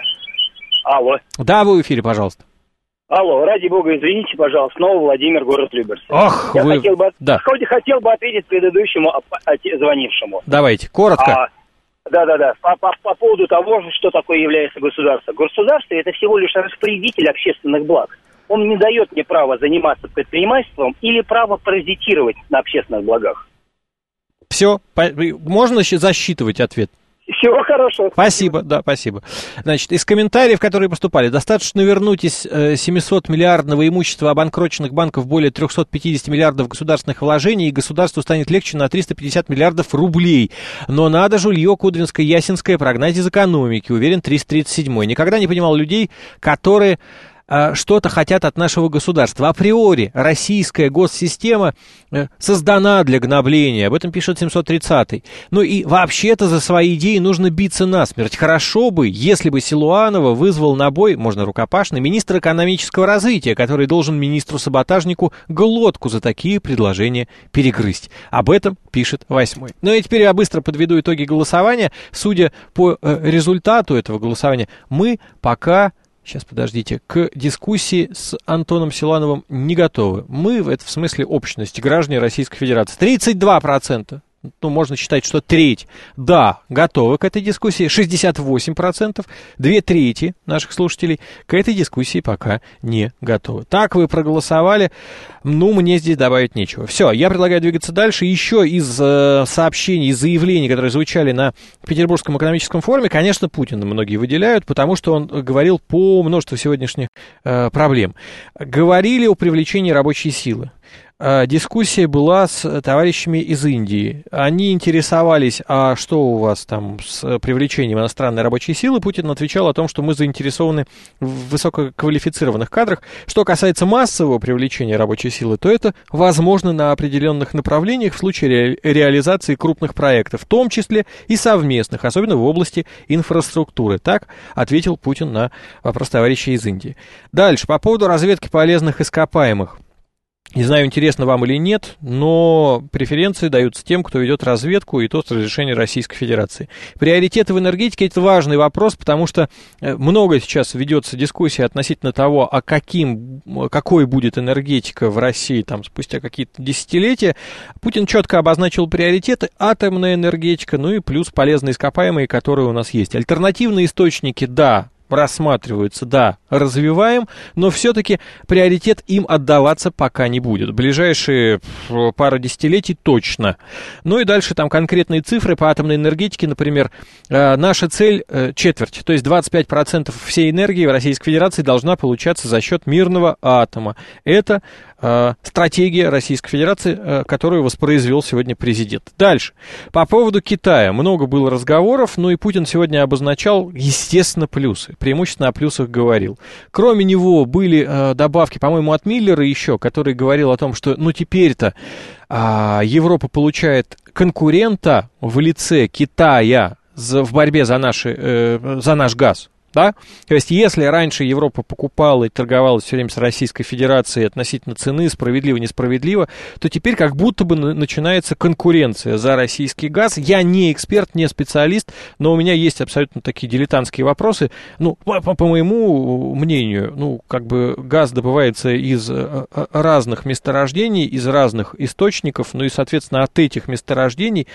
Алло. Да, вы в эфире, пожалуйста. Алло, ради бога, извините, пожалуйста, снова Владимир, город Люберцы. Ох, я вы... хотел бы, да. хоть хотел бы ответить предыдущему звонившему. Давайте, коротко. А, да-да-да, по, по, по поводу того, что такое является государство. Государство – это всего лишь распорядитель общественных благ. Он не дает мне права заниматься предпринимательством или право паразитировать на общественных благах. Все, можно засчитывать ответ? Всего хорошего. Спасибо, да, спасибо. Значит, из комментариев, которые поступали, достаточно вернуть из семисот миллиардного имущества обанкроченных банков более триста пятьдесят миллиардов государственных вложений, и государству станет легче на триста пятьдесят миллиардов рублей. Но надо жулье Кудринское, Ясинское прогнать из экономики, уверен триста тридцать седьмой. Никогда не понимал людей, которые... что-то хотят от нашего государства. Априори российская госсистема создана для гнобления. Об этом пишет семьсот тридцатый. Ну и вообще-то за свои идеи нужно биться насмерть. Хорошо бы, если бы Силуанова вызвал на бой, можно рукопашный, министр экономического развития, который должен министру-саботажнику глотку за такие предложения перегрызть. Об этом пишет восьмой. Ну и теперь я быстро подведу итоги голосования. Судя по результату этого голосования, мы пока... Сейчас, подождите, к дискуссии с Антоном Силуановым не готовы. Мы, это в смысле общности, граждане Российской Федерации. тридцать два процента, ну, можно считать, что треть, да, готовы к этой дискуссии. шестьдесят восемь процентов, две трети наших слушателей к этой дискуссии пока не готовы. Так вы проголосовали, ну, мне здесь добавить нечего. Все, я предлагаю двигаться дальше. Еще из э, сообщений, из заявлений, которые звучали на Петербургском экономическом форуме, конечно, Путина многие выделяют, потому что он говорил по множеству сегодняшних э, проблем. Говорили о привлечении рабочей силы. Дискуссия была с товарищами из Индии. Они интересовались, а что у вас там с привлечением иностранной рабочей силы. Путин отвечал о том, что мы заинтересованы в высококвалифицированных кадрах. Что касается массового привлечения рабочей силы, то это возможно на определенных направлениях в случае ре- реализации крупных проектов, в том числе и совместных, особенно в области инфраструктуры. Так ответил Путин на вопрос товарища из Индии. Дальше, по поводу разведки полезных ископаемых. Не знаю, интересно вам или нет, но преференции даются тем, кто ведет разведку, и то с разрешения Российской Федерации. Приоритеты в энергетике – это важный вопрос, потому что много сейчас ведется дискуссии относительно того, а каким, какой будет энергетика в России там, спустя какие-то десятилетия. Путин четко обозначил приоритеты: атомная энергетика, ну и плюс полезные ископаемые, которые у нас есть. Альтернативные источники – да, рассматриваются, да, развиваем, но все-таки приоритет им отдаваться пока не будет. В ближайшие пару десятилетий точно. Ну и дальше там конкретные цифры по атомной энергетике, например, э, наша цель э, четверть, то есть двадцать пять процентов всей энергии в Российской Федерации должна получаться за счет мирного атома. Это э, стратегия Российской Федерации, э, которую воспроизвел сегодня президент. Дальше. По поводу Китая. Много было разговоров, ну и Путин сегодня обозначал, естественно, плюсы. Преимущественно о плюсах говорил. Кроме него были э, добавки, по-моему, от Миллера еще, который говорил о том, что ну теперь-то э, Европа получает конкурента в лице Китая в борьбе за, наши, э, за наш газ. Да? То есть, если раньше Европа покупала и торговалась все время с Российской Федерацией относительно цены, справедливо, несправедливо, то теперь как будто бы начинается конкуренция за российский газ. Я не эксперт, не специалист, но у меня есть абсолютно такие дилетантские вопросы. Ну, по, по моему мнению, ну, как бы газ добывается из разных месторождений, из разных источников, ну и, соответственно, от этих месторождений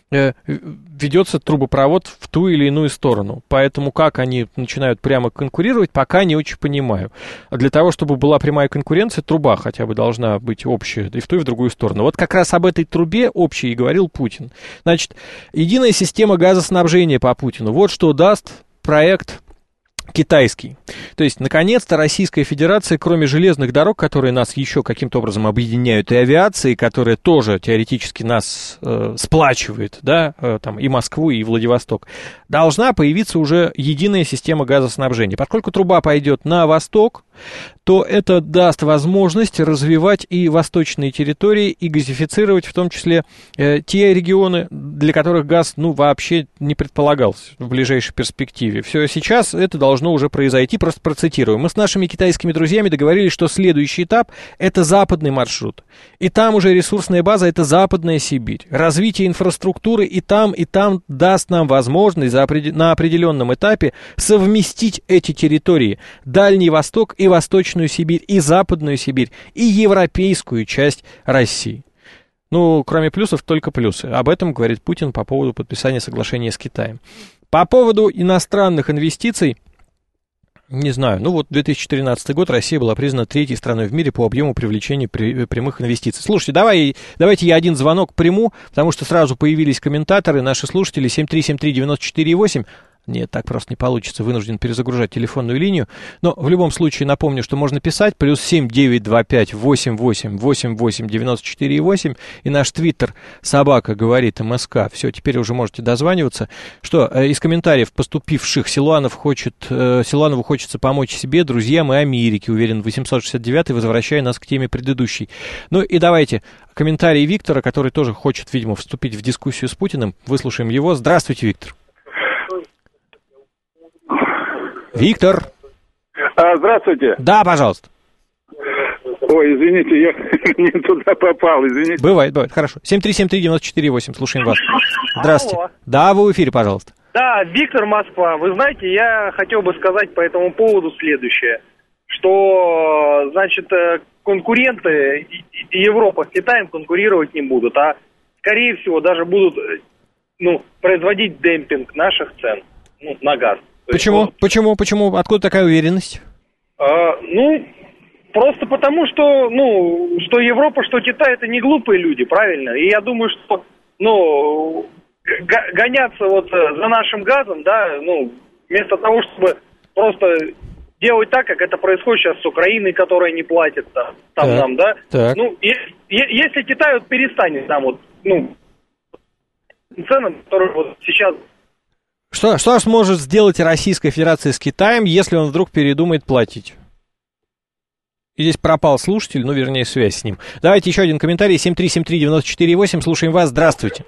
ведется трубопровод в ту или иную сторону. Поэтому как они начинают прямо конкурировать, пока не очень понимаю. Для того, чтобы была прямая конкуренция, труба хотя бы должна быть общая и в ту, и в другую сторону. Вот как раз об этой трубе общей и говорил Путин. Значит, единая система газоснабжения по Путину. Вот что даст проект китайский. То есть, наконец-то, Российская Федерация, кроме железных дорог, которые нас еще каким-то образом объединяют, и авиации, которая тоже теоретически нас э, сплачивает, да, э, там, и Москву, и Владивосток, должна появиться уже единая система газоснабжения. Поскольку труба пойдет на восток, то это даст возможность развивать и восточные территории, и газифицировать в том числе э, те регионы, для которых газ, ну, вообще не предполагался в ближайшей перспективе. Все, сейчас это должно уже произойти, просто процитирую. Мы с нашими китайскими друзьями договорились, что следующий этап – это западный маршрут. И там уже ресурсная база – это Западная Сибирь. Развитие инфраструктуры и там, и там даст нам возможность за опред... на определенном этапе совместить эти территории. Дальний Восток и Восточную Сибирь, и Западную Сибирь, и европейскую часть России. Ну, кроме плюсов, только плюсы. Об этом говорит Путин по поводу подписания соглашения с Китаем. По поводу иностранных инвестиций, не знаю, ну вот две тысячи тринадцатый год Россия была признана третьей страной в мире по объему привлечения при, прямых инвестиций. Слушайте, давай, давайте я один звонок приму, потому что сразу появились комментаторы, наши слушатели, семь три семь три девять четыре восемь. Нет, так просто не получится, вынужден перезагружать телефонную линию. Но в любом случае напомню, что можно писать плюс семь девять два пять восемь восемь восемь восемь девять четыре восемь и наш твиттер собака говорит МСК. Все, теперь уже можете дозваниваться. Что, из комментариев поступивших Силуанов хочет, Силуанову хочется помочь себе, друзьям и Америке, уверен, восемьсот шестьдесят девятый, возвращая нас к теме предыдущей. Ну и давайте комментарий Виктора, который тоже хочет, видимо, вступить в дискуссию с Путиным. Выслушаем его. Здравствуйте, Виктор. Виктор. А, здравствуйте. Да, пожалуйста. Ой, извините, я не туда попал, извините. Бывает, бывает, хорошо. семь три семь три девять четыре восемь, слушаем вас. Здравствуйте. Алло. Да, вы в эфире, пожалуйста. Да, Виктор, Москва. Вы знаете, я хотел бы сказать по этому поводу следующее. Что, значит, конкуренты Европа с Китаем конкурировать не будут, а, скорее всего, даже будут, ну, производить демпинг наших цен, ну, на газ. Почему? Есть, Почему? Почему? Откуда такая уверенность? А, ну, просто потому, что, ну, что Европа, что Китай, это не глупые люди, правильно? И я думаю, что, ну, г- гоняться вот за нашим газом, да, ну, вместо того, чтобы просто делать так, как это происходит сейчас с Украиной, которая не платит там, там нам, да? Так. Ну, и, и, если Китай вот перестанет нам вот, ну, ценам, которые вот сейчас... Что, что сможет сделать Российская Федерация с Китаем, если он вдруг передумает платить? И здесь пропал слушатель, ну, вернее, связь с ним. Давайте еще один комментарий. семь три семь три девять четыре восемь. Слушаем вас. Здравствуйте.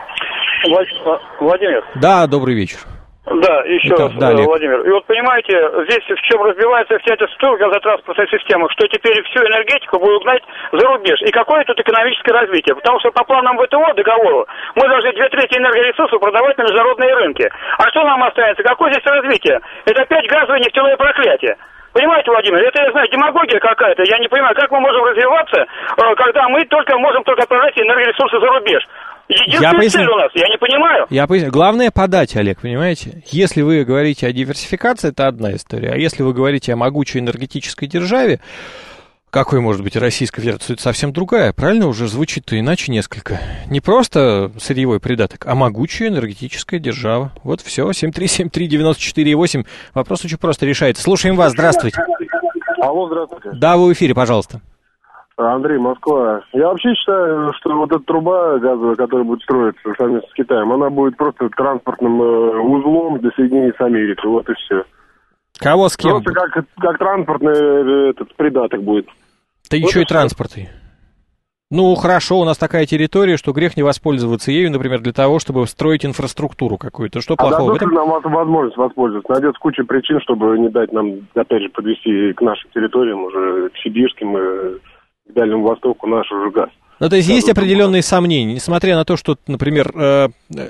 Владимир. Да, добрый вечер. Да, еще Это, раз, да, Владимир. И вот понимаете, здесь в чем разбивается вся эта струя газотранспортной системы, что теперь всю энергетику будут гнать за рубеж. И какое тут экономическое развитие? Потому что по планам ВТО договору мы должны две трети энергоресурсов продавать на международные рынки. А что нам останется? Какое здесь развитие? Это опять газовое нефтяное проклятие. Понимаете, Владимир, это, я знаю, демагогия какая-то. Я не понимаю, как мы можем развиваться, когда мы только можем только отправлять энергоресурсы за рубеж. Единственная цель у нас, я не понимаю. Я поясню. Главное подать, Олег, понимаете? Если вы говорите о диверсификации, это одна история. А если вы говорите о могучей энергетической державе, какой может быть Российская Федерация, это совсем другая. Правильно? Уже звучит иначе несколько. Не просто сырьевой придаток, а могучая энергетическая держава. Вот все. семь три семь три девять четыре восемь. Вопрос очень просто решается. Слушаем вас. Здравствуйте. Алло, здравствуйте. Да, вы в эфире, пожалуйста. Андрей, Москва. Я вообще считаю, что вот эта труба газовая, которая будет строиться совместно с Китаем, она будет просто транспортным узлом для соединения с Америкой. Вот и все. Кого с кем? Просто как, как транспортный этот придаток будет. Да вот еще и, и транспортный. Ну, хорошо, у нас такая территория, что грех не воспользоваться ею, например, для того, чтобы строить инфраструктуру какую-то. Что плохого? А дадут ли нам возможность воспользоваться? Найдется куча причин, чтобы не дать нам, опять же, подвести к нашим территориям, уже к сибирским, к Дальнему Востоку наш уже газ. Ну, то есть есть определенные сомнения, несмотря на то, что, например, э,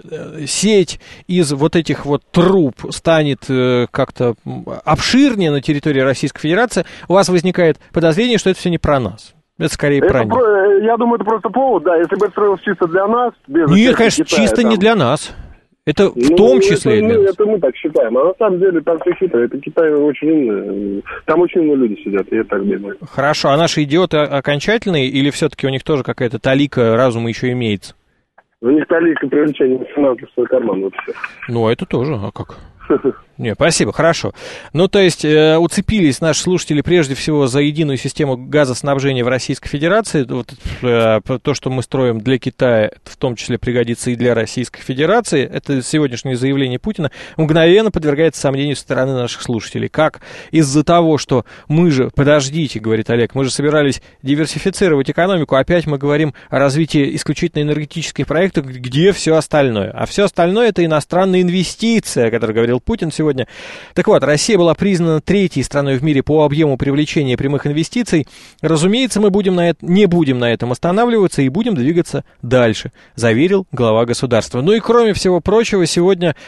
сеть из вот этих вот труб станет э, как-то обширнее на территории Российской Федерации, у вас возникает подозрение, что это все не про нас. Это скорее это про них. Про, я думаю, это просто повод, да, если бы это строилось чисто для нас. Без Нет, конечно, Китая, чисто там... не для нас. Это в ну, том числе это, и для ну, нас. Это мы так считаем, а на самом деле там все хитро. Это Китай очень умный, там очень умные люди сидят, я так думаю. Хорошо, а наши идиоты окончательные или все-таки у них тоже какая-то талика разума еще имеется? У них талика привлечения финансов в свой карман, вот все. Ну, это тоже, а как? Не, спасибо, хорошо. Ну, то есть, э, уцепились наши слушатели прежде всего за единую систему газоснабжения в Российской Федерации. Вот, э, то, что мы строим для Китая, в том числе пригодится и для Российской Федерации. Это сегодняшнее заявление Путина мгновенно подвергается сомнению со стороны наших слушателей. Как из-за того, что мы же, подождите, говорит Олег, мы же собирались диверсифицировать экономику, опять мы говорим о развитии исключительно энергетических проектов, где все остальное. А все остальное — это иностранные инвестиции, о которых говорил Путин сегодня. Так вот, Россия была признана третьей страной в мире по объему привлечения прямых инвестиций. Разумеется, мы будем на это, не будем на этом останавливаться и будем двигаться дальше, заверил глава государства. Ну и кроме всего прочего, сегодня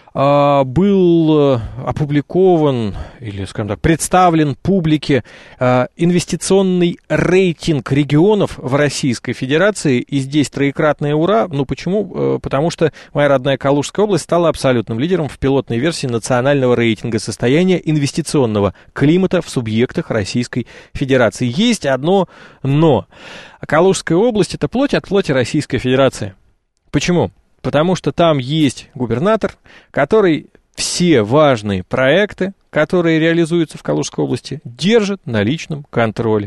а, был опубликован, или, скажем так, представлен публике а, инвестиционный рейтинг регионов в Российской Федерации. И здесь троекратное ура. Ну почему? Потому что моя родная Калужская область стала абсолютным лидером в пилотной версии национального рейтинга состояния инвестиционного климата в субъектах Российской Федерации. Есть одно но. Калужская область — это плоть от плоти Российской Федерации. Почему? Потому что там есть губернатор, который все важные проекты, которые реализуются в Калужской области, держит на личном контроле.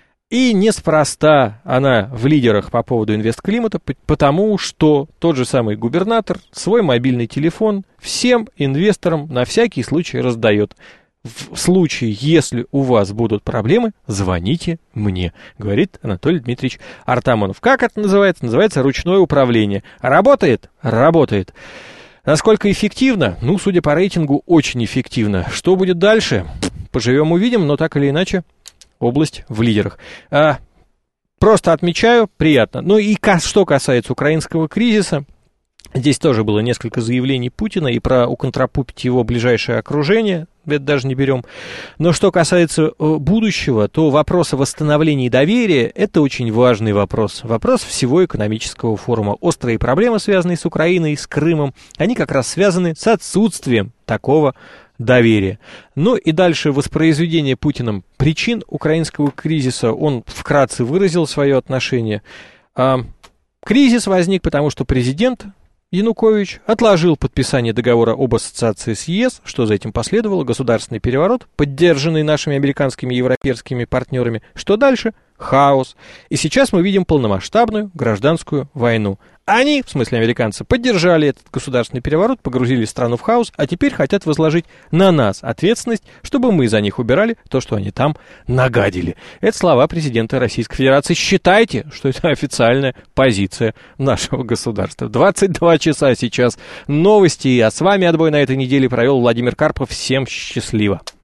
И неспроста она в лидерах по поводу инвестклимата, потому что тот же самый губернатор свой мобильный телефон всем инвесторам на всякий случай раздает. В случае, если у вас будут проблемы, звоните мне, говорит Анатолий Дмитриевич Артамонов. Как это называется? Называется ручное управление. Работает? Работает. Насколько эффективно? Ну, судя по рейтингу, очень эффективно. Что будет дальше? Поживем, увидим, но так или иначе, область в лидерах. А, просто отмечаю, приятно. Ну и что касается украинского кризиса, здесь тоже было несколько заявлений Путина и про уконтрапупить его ближайшее окружение, это даже не берем. Но что касается будущего, то вопрос о восстановлении доверия – это очень важный вопрос. Вопрос всего экономического форума. Острые проблемы, связанные с Украиной, с Крымом, они как раз связаны с отсутствием такого доверия. Ну и дальше воспроизведение Путиным причин украинского кризиса. Он вкратце выразил свое отношение. А, кризис возник, потому что президент Янукович отложил подписание договора об ассоциации с ЕС. Что за этим последовало? Государственный переворот, поддержанный нашими американскими и европейскими партнерами. Что дальше? Хаос. И сейчас мы видим полномасштабную гражданскую войну. Они, в смысле американцы, поддержали этот государственный переворот, погрузили страну в хаос, а теперь хотят возложить на нас ответственность, чтобы мы за них убирали то, что они там нагадили. Это слова президента Российской Федерации. Считайте, что это официальная позиция нашего государства. двадцать два часа сейчас новости, а с вами отбой на этой неделе провел Владимир Карпов. Всем счастливо.